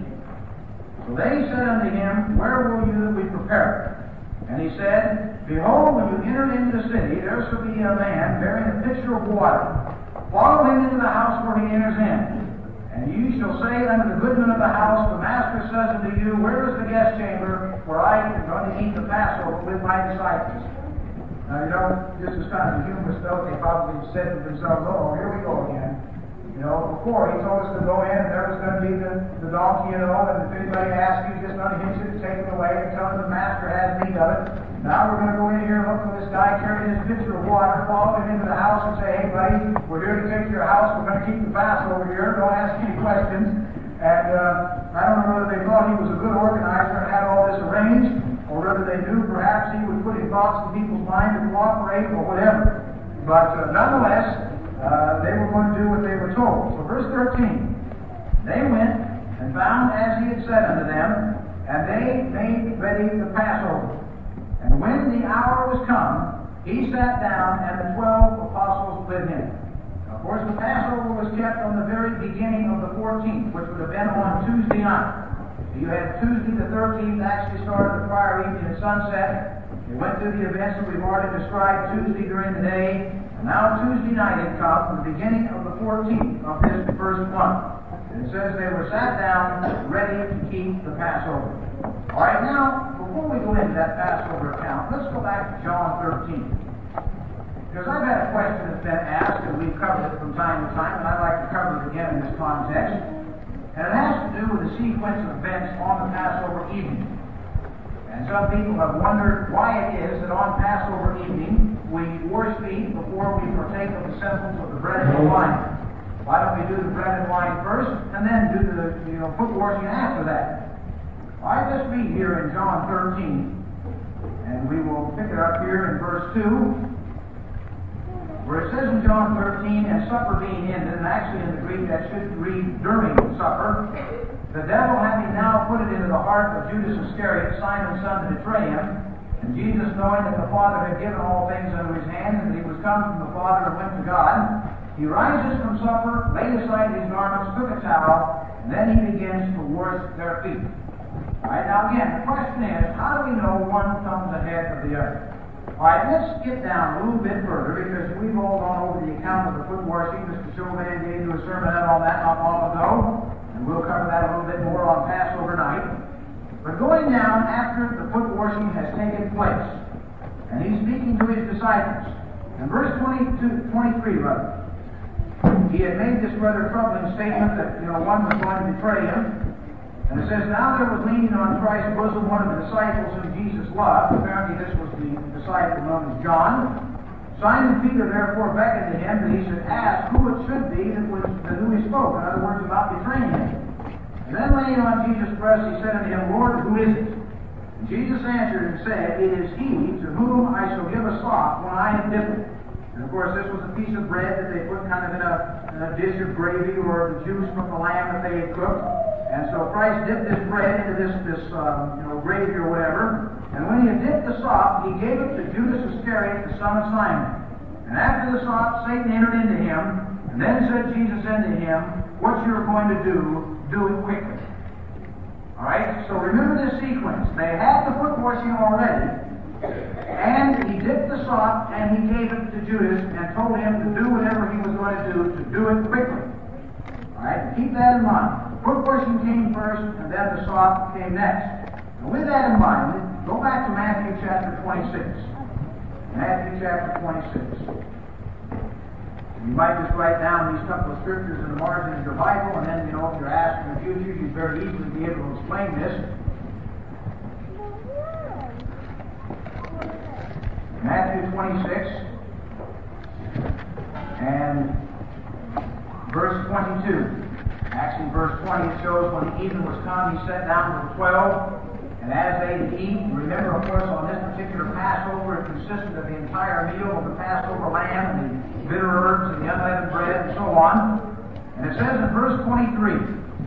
So they said unto him, Where will you that we prepare it? And he said, Behold, when you enter into the city, there shall be a man bearing a pitcher of water. Follow him into the house where he enters in. And you shall say unto the goodman of the house, The master says unto you, Where is the guest chamber where I am going to eat the Passover with my disciples? Now, this is kind of a humorous note. They probably said to themselves, Oh, here we go again. Before he told us to go in and there was going to be the donkey, and if anybody asks you, just unhitch it and take it away and tell him the master has need of it. Now we're going to go in here and look for this guy carrying his pitcher of water, follow him into the house and say, Hey buddy, we're here to take your house, we're going to keep the Passover here, don't ask any questions. And I don't know whether they thought he was a good organizer and had all this arranged, or whether they knew perhaps he would put his thoughts in people's mind to cooperate or whatever. But nonetheless, they were going to do what they were told. So verse 13, they went and found as he had said unto them, and they made ready the Passover. And when the hour was come, he sat down, and the 12 apostles with him. Of course, the Passover was kept on the very beginning of the 14th, which would have been on Tuesday night. So you had Tuesday the 13th actually started the prior evening at sunset. They went through the events that we've already described Tuesday during the day. And now Tuesday night had come, the beginning of the 14th of this first month. And it says they were sat down, ready to keep the Passover. All right, now, before we go into that Passover account, let's go back to John 13. Because I've had a question that's been asked, and we've covered it from time to time, and I'd like to cover it again in this context. And it has to do with the sequence of events on the Passover evening. And some people have wondered why it is that on Passover evening we wash feet before we partake of the symbols of the bread and the wine. Why don't we do the bread and wine first, and then do the foot washing after that? I just read here in John 13, and we will pick it up here in verse 2. Where it says in John 13, and supper being ended, and actually in the Greek that should read during supper, the devil having now put it into the heart of Judas Iscariot, Simon's son, to betray him, and Jesus, knowing that the Father had given all things into his hands, and that he was come from the Father and went to God, he rises from supper, laid aside his garments, took a towel, and then he begins to wash their feet. Alright, now again, the question is, how do we know one comes ahead of the other? Alright, let's get down a little bit further, because we've all gone over the account of the foot washing. Mr. Chauvin gave you a sermon on that not long ago, and we'll cover that a little bit more on Passover night. But going down after the foot washing has taken place, and he's speaking to his disciples. In verse 23, he had made this rather troubling statement that, one was going to betray him. And it says, now there was leaning on Christ's bosom one of the disciples whom Jesus loved. Apparently this was the disciple known as John. Simon Peter therefore beckoned to him that he should ask who it should be that who he spoke. In other words, about betraying him. And then laying on Jesus' breast, he said unto him, Lord, who is it? And Jesus answered and said, It is he to whom I shall give a sop when I am dipped. And of course, this was a piece of bread that they put kind of in a dish of gravy or the juice from the lamb that they had cooked. And so Christ dipped this bread into this gravy or whatever. And when he had dipped the sop, he gave it to Judas Iscariot, the son of Simon. And after the sop, Satan entered into him. And then said Jesus unto him, What you're going to do it quickly. Alright, so remember this sequence. They had the foot washing already. And he dipped the sop and he gave it to Judas and told him to do whatever he was going to do it quickly. Alright, keep that in mind. Foot washing came first, and then the sop came next. And with that in mind, go back to Matthew chapter 26. Matthew chapter 26. You might just write down these couple of scriptures in the margin of your Bible, and then, if you're asked in the future, you'd very easily be able to explain this. Matthew 26 and verse 22. Actually, verse 20, it shows when the evening was come, he sat down with the 12, and as they did eat, remember, of course, on this particular Passover, it consisted of the entire meal of the Passover lamb, and the bitter herbs, and the unleavened bread, and so on. And it says in verse 23,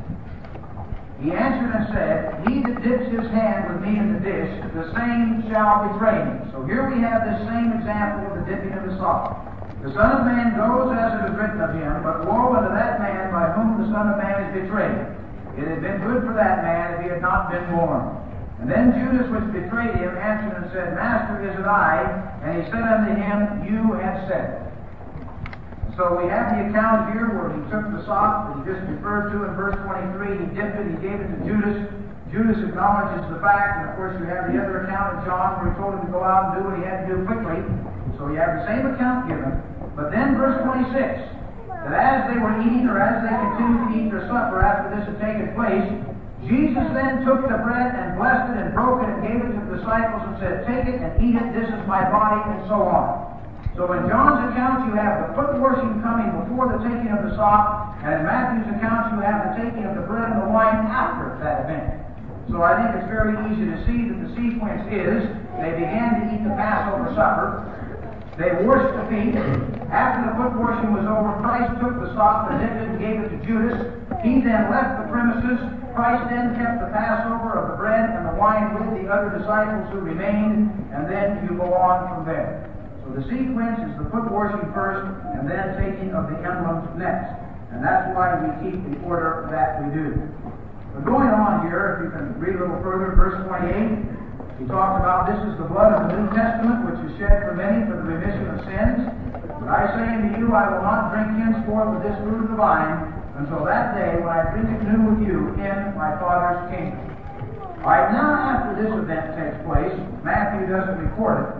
he answered and said, He that dips his hand with me in the dish, the same shall betray me. So here we have this same example of the dipping of the sop. The Son of Man goes as it is written of him, but woe unto that man by whom the Son of Man is betrayed. It had been good for that man if he had not been born. And then Judas, which betrayed him, answered and said, Master, is it I? And he said unto him, You have said. So we have the account here where he took the sop that he just referred to in verse 23. He dipped it, he gave it to Judas. Judas acknowledges the fact, and of course you have the other account of John where he told him to go out and do what he had to do quickly. So you have the same account given. But then verse 26, that as they were eating, or as they continued to eat their supper after this had taken place, Jesus then took the bread and blessed it and broke it and gave it to the disciples and said, Take it and eat it, this is my body, and so on. So in John's account you have the foot washing coming before the taking of the sop, and in Matthew's account you have the taking of the bread and the wine after that event. So I think it's very easy to see that the sequence is, they began to eat the Passover supper, they washed the feet. After the foot washing was over, Christ took the sop and dipped it and gave it to Judas. He then left the premises. Christ then kept the Passover of the bread and the wine with the other disciples who remained, and then you go on from there. So the sequence is the foot washing first, and then taking of the emblems next. And that's why we keep the order that we do. But going on here, if you can read a little further, verse 28. He talked about this is the blood of the New Testament, which is shed for many for the remission of sins. But I say unto you, I will not drink henceforth of this fruit of the vine until that day when I drink it new with you in my Father's kingdom. Alright, now after this event takes place, Matthew doesn't record it.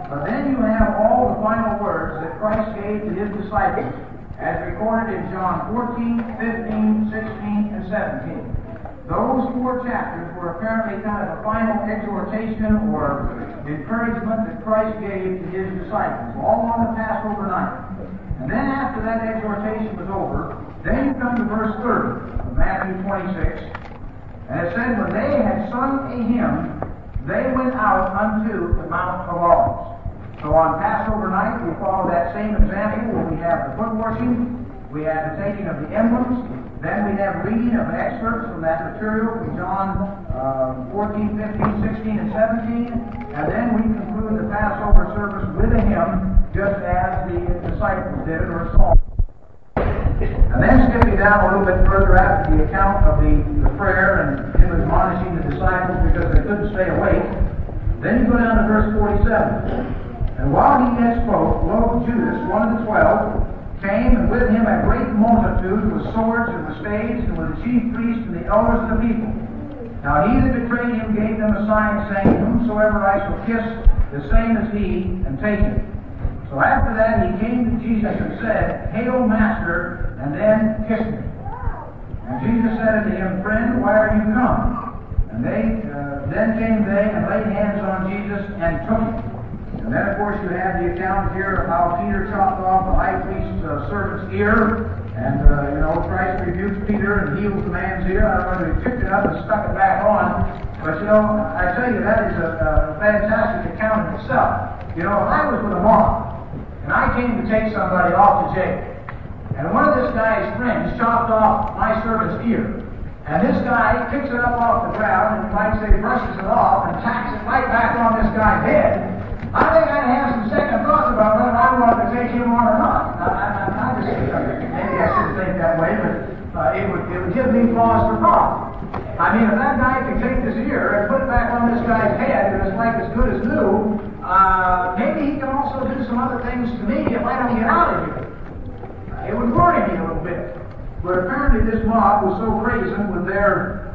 But then you have all the final words that Christ gave to his disciples, as recorded in John 14, 15, 16, and 17. Those 4 chapters were apparently kind of a final exhortation or encouragement that Christ gave to his disciples, all on the Passover night. And then after that exhortation was over, then you come to verse 30 of Matthew 26, and it said, when they had sung a hymn, they went out unto the Mount of Olives. So on Passover night, we follow that same example where we have the foot washing, we have the taking of the emblems, then we have reading of excerpts from that material from John 14, 15, 16, and 17, and then we conclude the Passover service with a hymn, just as the disciples did it, or a psalm. And then skipping down a little bit further after the account of the prayer and him admonishing the disciples because they couldn't stay awake, then you go down to verse 47. And while he yet spoke, lo, Judas, one of the 12, came, and with him a great multitude with swords and with staves, and with the chief priests and the elders of the people. Now he that betrayed him gave them a sign, saying, whomsoever I shall kiss, the same is he, and take him. So after that he came to Jesus and said, Hail, Master, and then kissed him. And Jesus said unto him, Friend, why are you come? And then came they and laid hands on Jesus and took him. And then, of course, you have the account here of how Peter chopped off the high priest's servant's ear, and, Christ rebukes Peter and heals the man's ear. I don't know whether he picked it up and stuck it back on, but, I tell you, that is a fantastic account in itself. If I was with a mob, and I came to take somebody off to jail, and one of this guy's friends chopped off my servant's ear, and this guy picks it up off the ground, and you might say brushes it off, and tacks it right back on this guy's head, I think I'd have some second thoughts about whether I wanted to take him on or not. I just maybe I shouldn't think that way, but it would give me pause for thought. I mean, if that guy can take this ear and put it back on this guy's head, and it's like as good as new, maybe he can also do some other things to me if I don't get out of here. It would worry me a little bit. But apparently this mob was so brazen with their,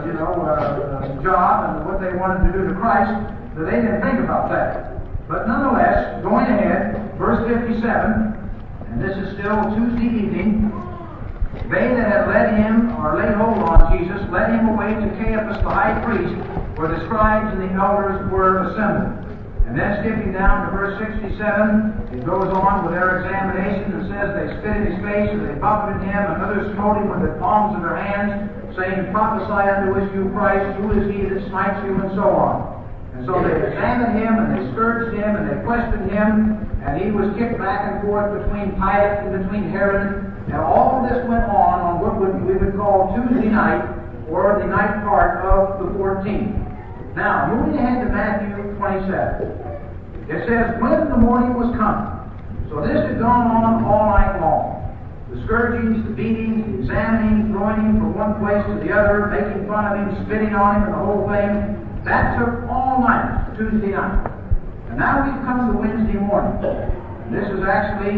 job and what they wanted to do to Christ that they didn't think about that. But nonetheless, going ahead, verse 57, and this is still Tuesday evening, they that had led him, or laid hold on Jesus, led him away to Caiaphas the high priest, where the scribes and the elders were assembled. And then skipping down to verse 67, it goes on with their examination and says they spit in his face and they buffeted him, and others smote him with the palms of their hands, saying, Prophesy unto us, you Christ, who is he that smites you, and so on. And so they examined him, and they scourged him, and they questioned him, and he was kicked back and forth between Pilate and between Herod. And all of this went on what we would call Tuesday night, or the night part of the 14th. Now, moving ahead to Matthew 27, it says, when the morning was coming. So this had gone on all night long. The scourgings, the beatings, the examining, throwing him from one place to the other, making fun of him, spitting on him, and the whole thing. That took all night, Tuesday night. And now we've come to Wednesday morning. And this is actually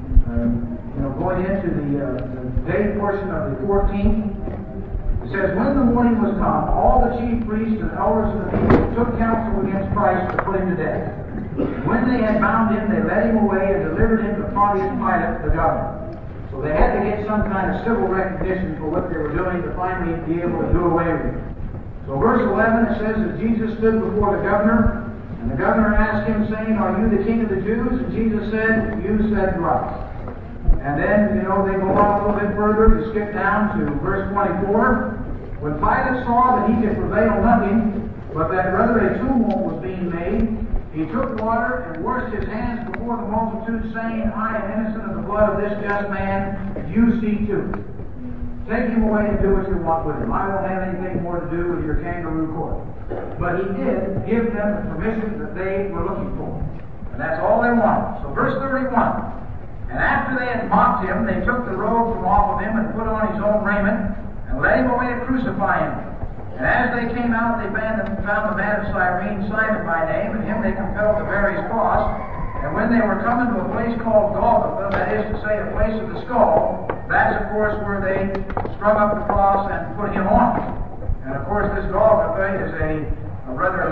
going into the day portion of the 14th. It says, when the morning was come, all the chief priests and elders of the people took counsel against Christ to put him to death. When they had bound him, they led him away and delivered him to Pontius Pilate, the governor. So they had to get some kind of civil recognition for what they were doing to finally be able to do away with it. So verse 11, it says that Jesus stood before the governor, and the governor asked him, saying, Are you the king of the Jews? And Jesus said, You said right. And then, they go on a little bit further to skip down to verse 24. When Pilate saw that he could prevail nothing, but that rather a tumult was being made, he took water and washed his hands before the multitude, saying, I am innocent of the blood of this just man, you see too. Take him away and do what you want with him. I won't have anything more to do with your kangaroo court. But he did give them the permission that they were looking for. And that's all they wanted. So verse 31. And after they had mocked him, they took the robe from off of him and put on his own raiment and led him away to crucify him. And as they came out, they found the man of Cyrene, Simon by name, and him they compelled to bear his cross. And when they were coming to a place called Golgotha, that is to say, a place of the skull, that's, of course, where they strung up the cross and put him on. And, of course, this Golgotha is a rather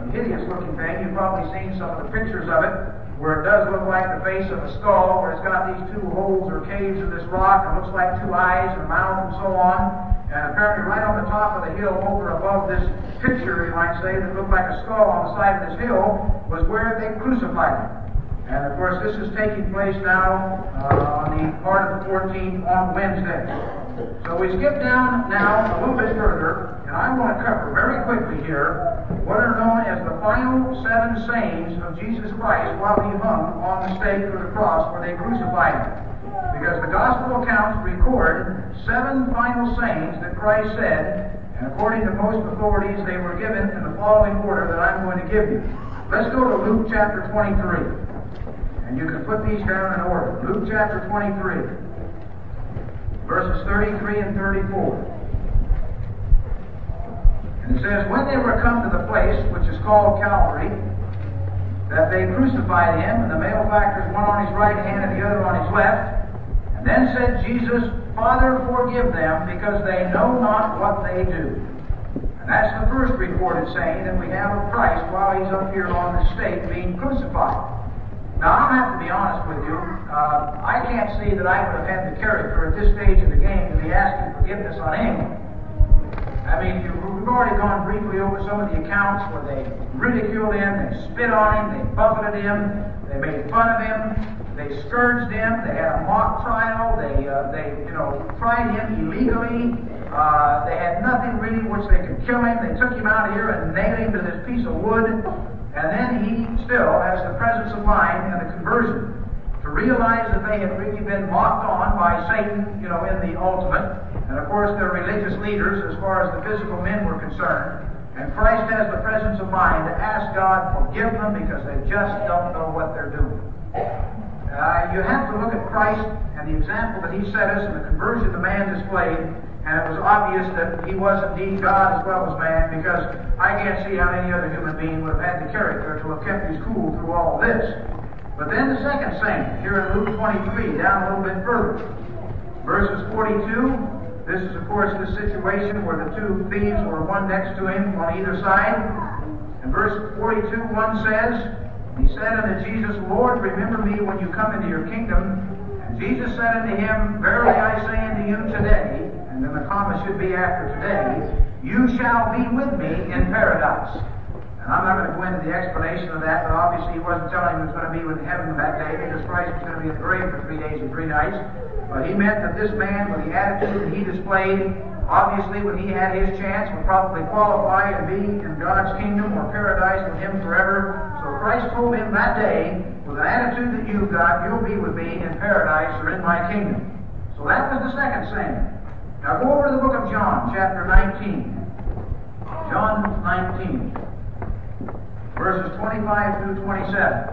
hideous looking thing. You've probably seen some of the pictures of it, where it does look like the face of a skull, where it's got these two holes or caves in this rock, and looks like two eyes and a mouth and so on. And apparently right on the top of the hill, over above this picture, you might say, that looked like a skull on the side of this hill, was where they crucified him. And of course, this is taking place now on the part of the 14th on Wednesday. So we skip down now a little bit further, and I want to cover very quickly here what are known as the final 7 sayings of Jesus Christ while he hung on the stake or the cross where they crucified him. Because the gospel accounts record 7 final sayings that Christ said, and according to most authorities, they were given in the following order that I'm going to give you. Let's go to Luke chapter 23. And you can put these down in order. Luke chapter 23, verses 33 and 34. And it says, when they were come to the place which is called Calvary, that they crucified him, and the malefactors, one on his right hand and the other on his left. And then said Jesus, Father, forgive them, because they know not what they do. And that's the first recorded saying that we have of Christ while he's up here on the stake being crucified. Now, I'll have to be honest with you. I can't see that I would have had the character at this stage of the game to be asking forgiveness on anyone. I mean, we've already gone briefly over some of the accounts where they ridiculed him, they spit on him, they buffeted him, they made fun of him, they scourged him, they had a mock trial, they tried him illegally. They had nothing really which they could kill him. They took him out of here and nailed him to this piece of wood. And then he still has the presence of mind and the conversion to realize that they had really been mocked on by Satan, in the ultimate. And of course, they're religious leaders as far as the physical men were concerned. And Christ has the presence of mind to ask God to forgive them because they just don't know what they're doing. You have to look at Christ and the example that he set us and the conversion the man displayed. And it was obvious that he was indeed God as well as man, because I can't see how any other human being would have had the character to have kept his cool through all this. But then the second saying, here in Luke 23, down a little bit further, verses 42, this is of course the situation where the 2 thieves were one next to him on either side. And verse 42, one says, he said unto Jesus, Lord, remember me when you come into your kingdom. And Jesus said unto him, verily I say unto you today, and then the comma should be after today, you shall be with me in paradise. And I'm not going to go into the explanation of that, but obviously he wasn't telling him he was going to be with heaven that day, because Christ was going to be in the grave for 3 days and 3 nights. But he meant that this man, with the attitude that he displayed, obviously when he had his chance, would probably qualify to be in God's kingdom or paradise with him forever. So Christ told him that day, with an attitude that you've got, you'll be with me in paradise or in my kingdom. So that was the second saying. Now go over to the book of John, chapter 19. John 19, verses 25 through 27.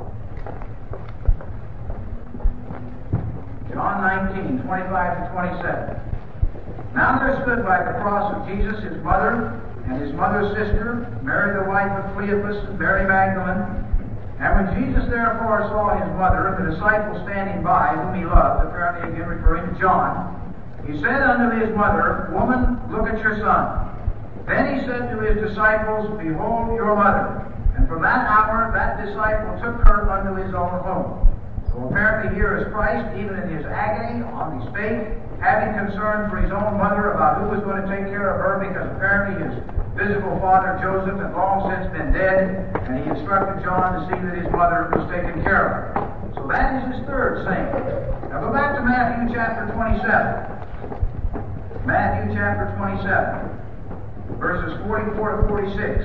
John 19, 25 to 27. Now there stood by the cross of Jesus his mother and his mother's sister, Mary the wife of Cleophas, and Mary Magdalene. And when Jesus therefore saw his mother and the disciple standing by, whom he loved, apparently again referring to John, he said unto his mother, Woman, look at your son. Then he said to his disciples, Behold your mother. And from that hour that disciple took her unto his own home. So apparently here is Christ, even in his agony on the stake, having concern for his own mother about who was going to take care of her, because apparently his physical father Joseph had long since been dead, and he instructed John to see that his mother was taken care of. So that is his third saying. Now go back to Matthew chapter 27. Matthew chapter 27, verses 44 to 46.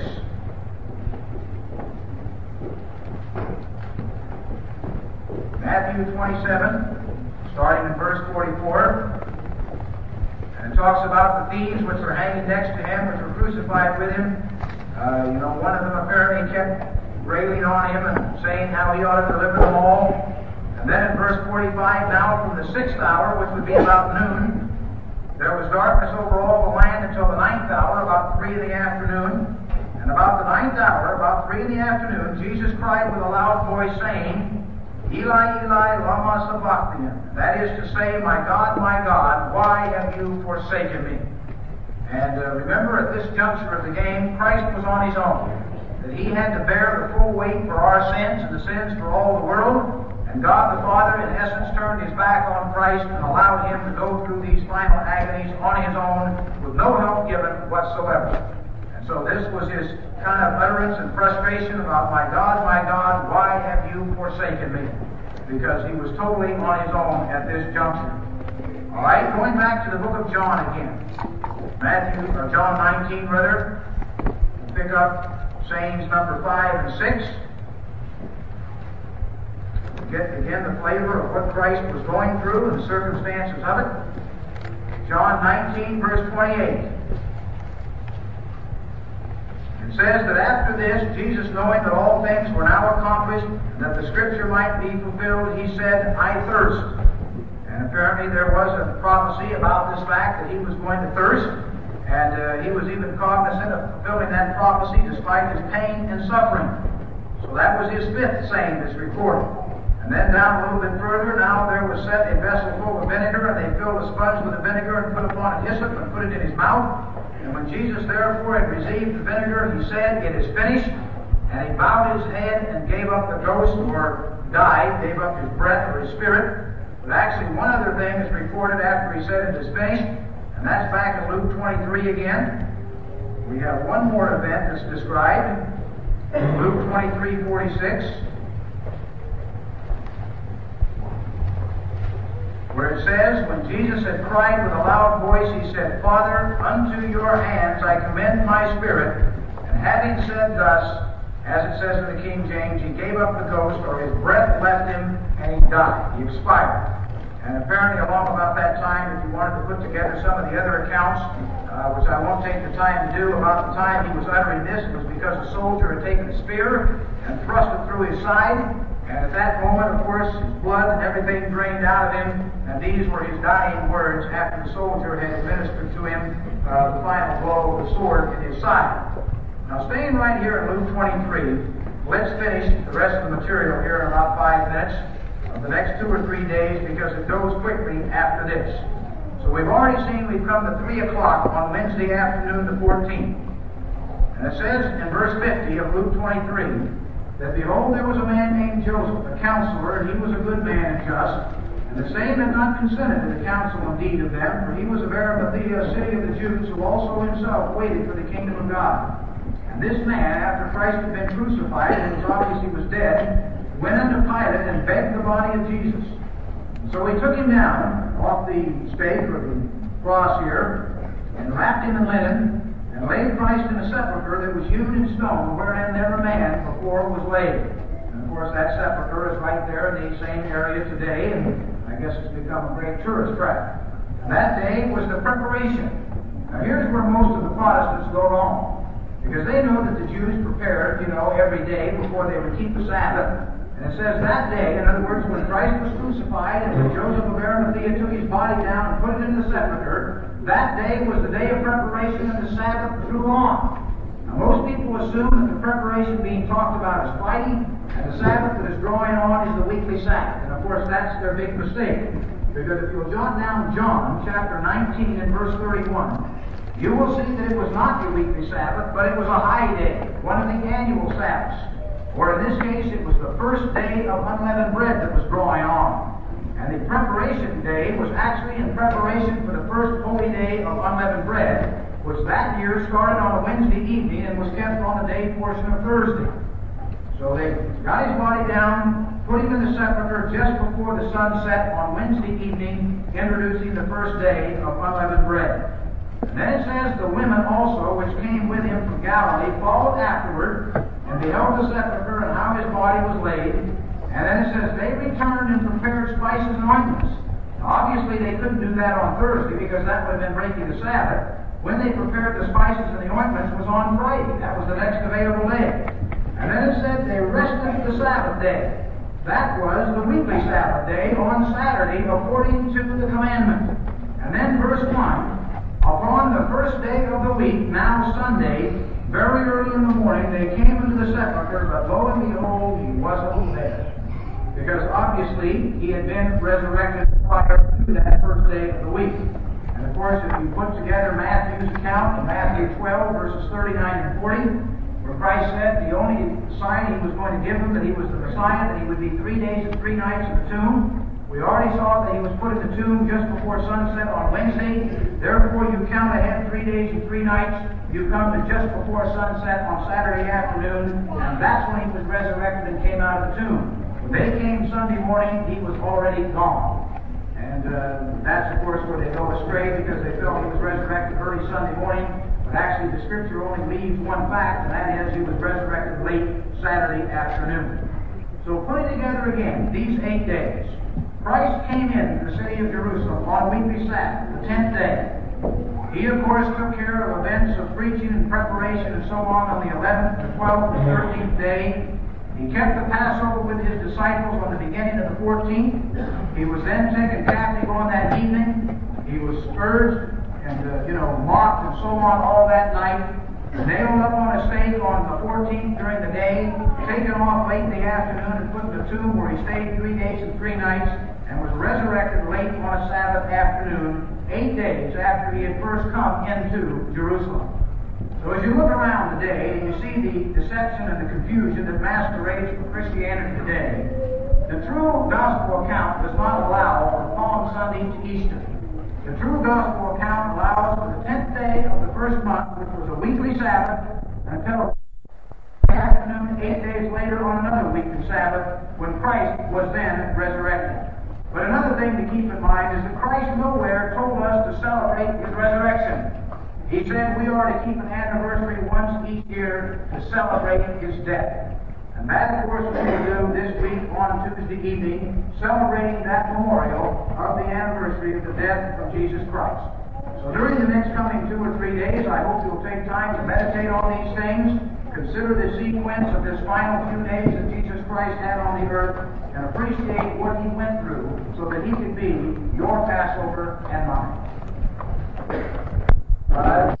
Matthew 27, starting in verse 44. And it talks about the thieves which were hanging next to him, which were crucified with him. One of them apparently kept railing on him and saying how he ought to deliver them all. And then in verse 45, now from the 6th hour, which would be about noon, there was darkness over all the land until the 9th hour, about 3 in the afternoon. And about the 9th hour, about 3 in the afternoon, Jesus cried with a loud voice, saying, Eli, Eli, lama sabachthani. That is to say, my God, why have you forsaken me? And remember, at this juncture of the game, Christ was on his own. that He had to bear the full weight for our sins and the sins for all the world. And God the Father, in essence, turned His back on Christ and allowed Him to go through these final agonies on His own with no help given whatsoever. And so this was His kind of utterance and frustration about, my God, why have you forsaken me? Because He was totally on His own at this juncture. All right, going back to the book of John again. John 19, rather. We'll pick up sayings number 5 and 6. Get again the flavor of what Christ was going through and the circumstances of it. John 19, verse 28. It says that after this, Jesus, knowing that all things were now accomplished, and that the Scripture might be fulfilled, He said, I thirst. And apparently there was a prophecy about this fact that He was going to thirst, and He was even cognizant of fulfilling that prophecy despite His pain and suffering. So that was His 5th saying that's recorded. And then down a little bit further, now there was set a vessel full of vinegar, and they filled a sponge with the vinegar and put upon it hyssop and put it in His mouth. And when Jesus therefore had received the vinegar, He said, It is finished. And He bowed His head and gave up the ghost, or died, gave up His breath or His spirit. But actually one other thing is recorded after He said it is finished, and that's back in Luke 23 again. We have one more event that's described. Luke 23:46. Where it says, when Jesus had cried with a loud voice, He said, Father, unto your hands I commend my spirit. And having said thus, as it says in the King James, He gave up the ghost, or His breath left Him, and He died. He expired. And apparently along about that time, if you wanted to put together some of the other accounts, which I won't take the time to do, about the time He was uttering this, it was because a soldier had taken a spear and thrust it through His side. And at that moment, of course, His blood and everything drained out of Him, and these were His dying words after the soldier had administered to Him the final blow of the sword in His side. Now, staying right here in Luke 23, let's finish the rest of the material here in about 5 minutes of the next 2 or 3 days, because it goes quickly after this. So we've already seen we've come to 3 o'clock on Wednesday afternoon, the 14th. And it says in verse 50 of Luke 23, that behold, there was a man named Joseph, a counselor, and he was a good man and just. And the same had not consented to the counsel indeed of them, for he was of Arimathea, a city of the Jews, who also himself waited for the kingdom of God. And this man, after Christ had been crucified, and it was obvious he was dead, went unto Pilate and begged the body of Jesus. So he took Him down off the stake or the cross here, and wrapped Him in linen, and laid Christ in a sepulchre that was hewn in stone, wherein never man before was laid. And of course that sepulchre is right there in the same area today, and I guess it's become a great tourist trap. And that day was the preparation. Now here's where most of the Protestants go wrong, because they know that the Jews prepared, every day before they would keep the Sabbath. And it says that day, in other words, when Christ was crucified and when Joseph of Arimathea took His body down and put it in the sepulchre, that day was the day of preparation, and the Sabbath drew on. Now, most people assume that the preparation being talked about is Friday, and the Sabbath that is drawing on is the weekly Sabbath. And of course, that's their big mistake. Because if you'll jot down John chapter 19 and verse 31, you will see that it was not the weekly Sabbath, but it was a high day, one of the annual Sabbaths. Or in this case, it was the first day of unleavened bread that was drawing on. And the preparation day was actually in preparation for the first holy day of unleavened bread, which that year started on a Wednesday evening and was kept on the day portion of Thursday. So they got His body down, put Him in the sepulchre just before the sun set on Wednesday evening, introducing the first day of unleavened bread. And then it says the women also, which came with Him from Galilee, followed afterward, and beheld the sepulchre and how His body was laid. And then it says, they returned and prepared spices and ointments. Now, obviously, they couldn't do that on Thursday because that would have been breaking the Sabbath. When they prepared the spices and the ointments was on Friday. That was the next available day. And then it said they rested the Sabbath day. That was the weekly Sabbath day on Saturday according to the commandment. And then verse 1, upon the first day of the week, now Sunday, very early in the morning, they came into the sepulchre, but lo and behold, He wasn't there. Because obviously He had been resurrected prior to that first day of the week. And of course, if you put together Matthew's account in Matthew 12, verses 39 and 40, where Christ said the only sign he was going to give them that he was the Messiah, that he would be 3 days and 3 nights in the tomb. We already saw that he was put in the tomb just before sunset on Wednesday. Therefore, you count ahead 3 days and 3 nights. You come to just before sunset on Saturday afternoon, and that's when he was resurrected and came out of the tomb. When they came Sunday morning, he was already gone. And that's, of course, where they go astray, because they felt he was resurrected early Sunday morning. But actually, the Scripture only leaves one fact, and that is he was resurrected late Saturday afternoon. So putting together again these 8 days, Christ came into the city of Jerusalem on weekly Sabbath, the 10th day. He, of course, took care of events of preaching and preparation and so on the 11th, the 12th, the 13th day. He kept the Passover with his disciples on the beginning of the 14th. He was then taken captive on that evening. He was scourged and, mocked and so on all that night. Nailed up on a stake on the 14th during the day. Taken off late in the afternoon and put in the tomb where he stayed 3 days and 3 nights. And was resurrected late on a Sabbath afternoon, 8 days after he had first come into Jerusalem. So as you look around today and you see the deception and the confusion that masquerades for Christianity today, the true gospel account does not allow for Palm Sunday to Easter. The true gospel account allows for the 10th day of the first month, which was a weekly Sabbath, until afternoon, 8 days later on another weekly Sabbath, when Christ was then resurrected. But another thing to keep in mind is that Christ nowhere told us to celebrate his resurrection. He said we are to keep an anniversary once each year to celebrate his death. And that, of course, we will do this week on Tuesday evening, celebrating that memorial of the anniversary of the death of Jesus Christ. So during the next coming 2 or 3 days, I hope you'll take time to meditate on these things, consider the sequence of this final few days that Jesus Christ had on the earth, and appreciate what he went through so that he could be your Passover and mine.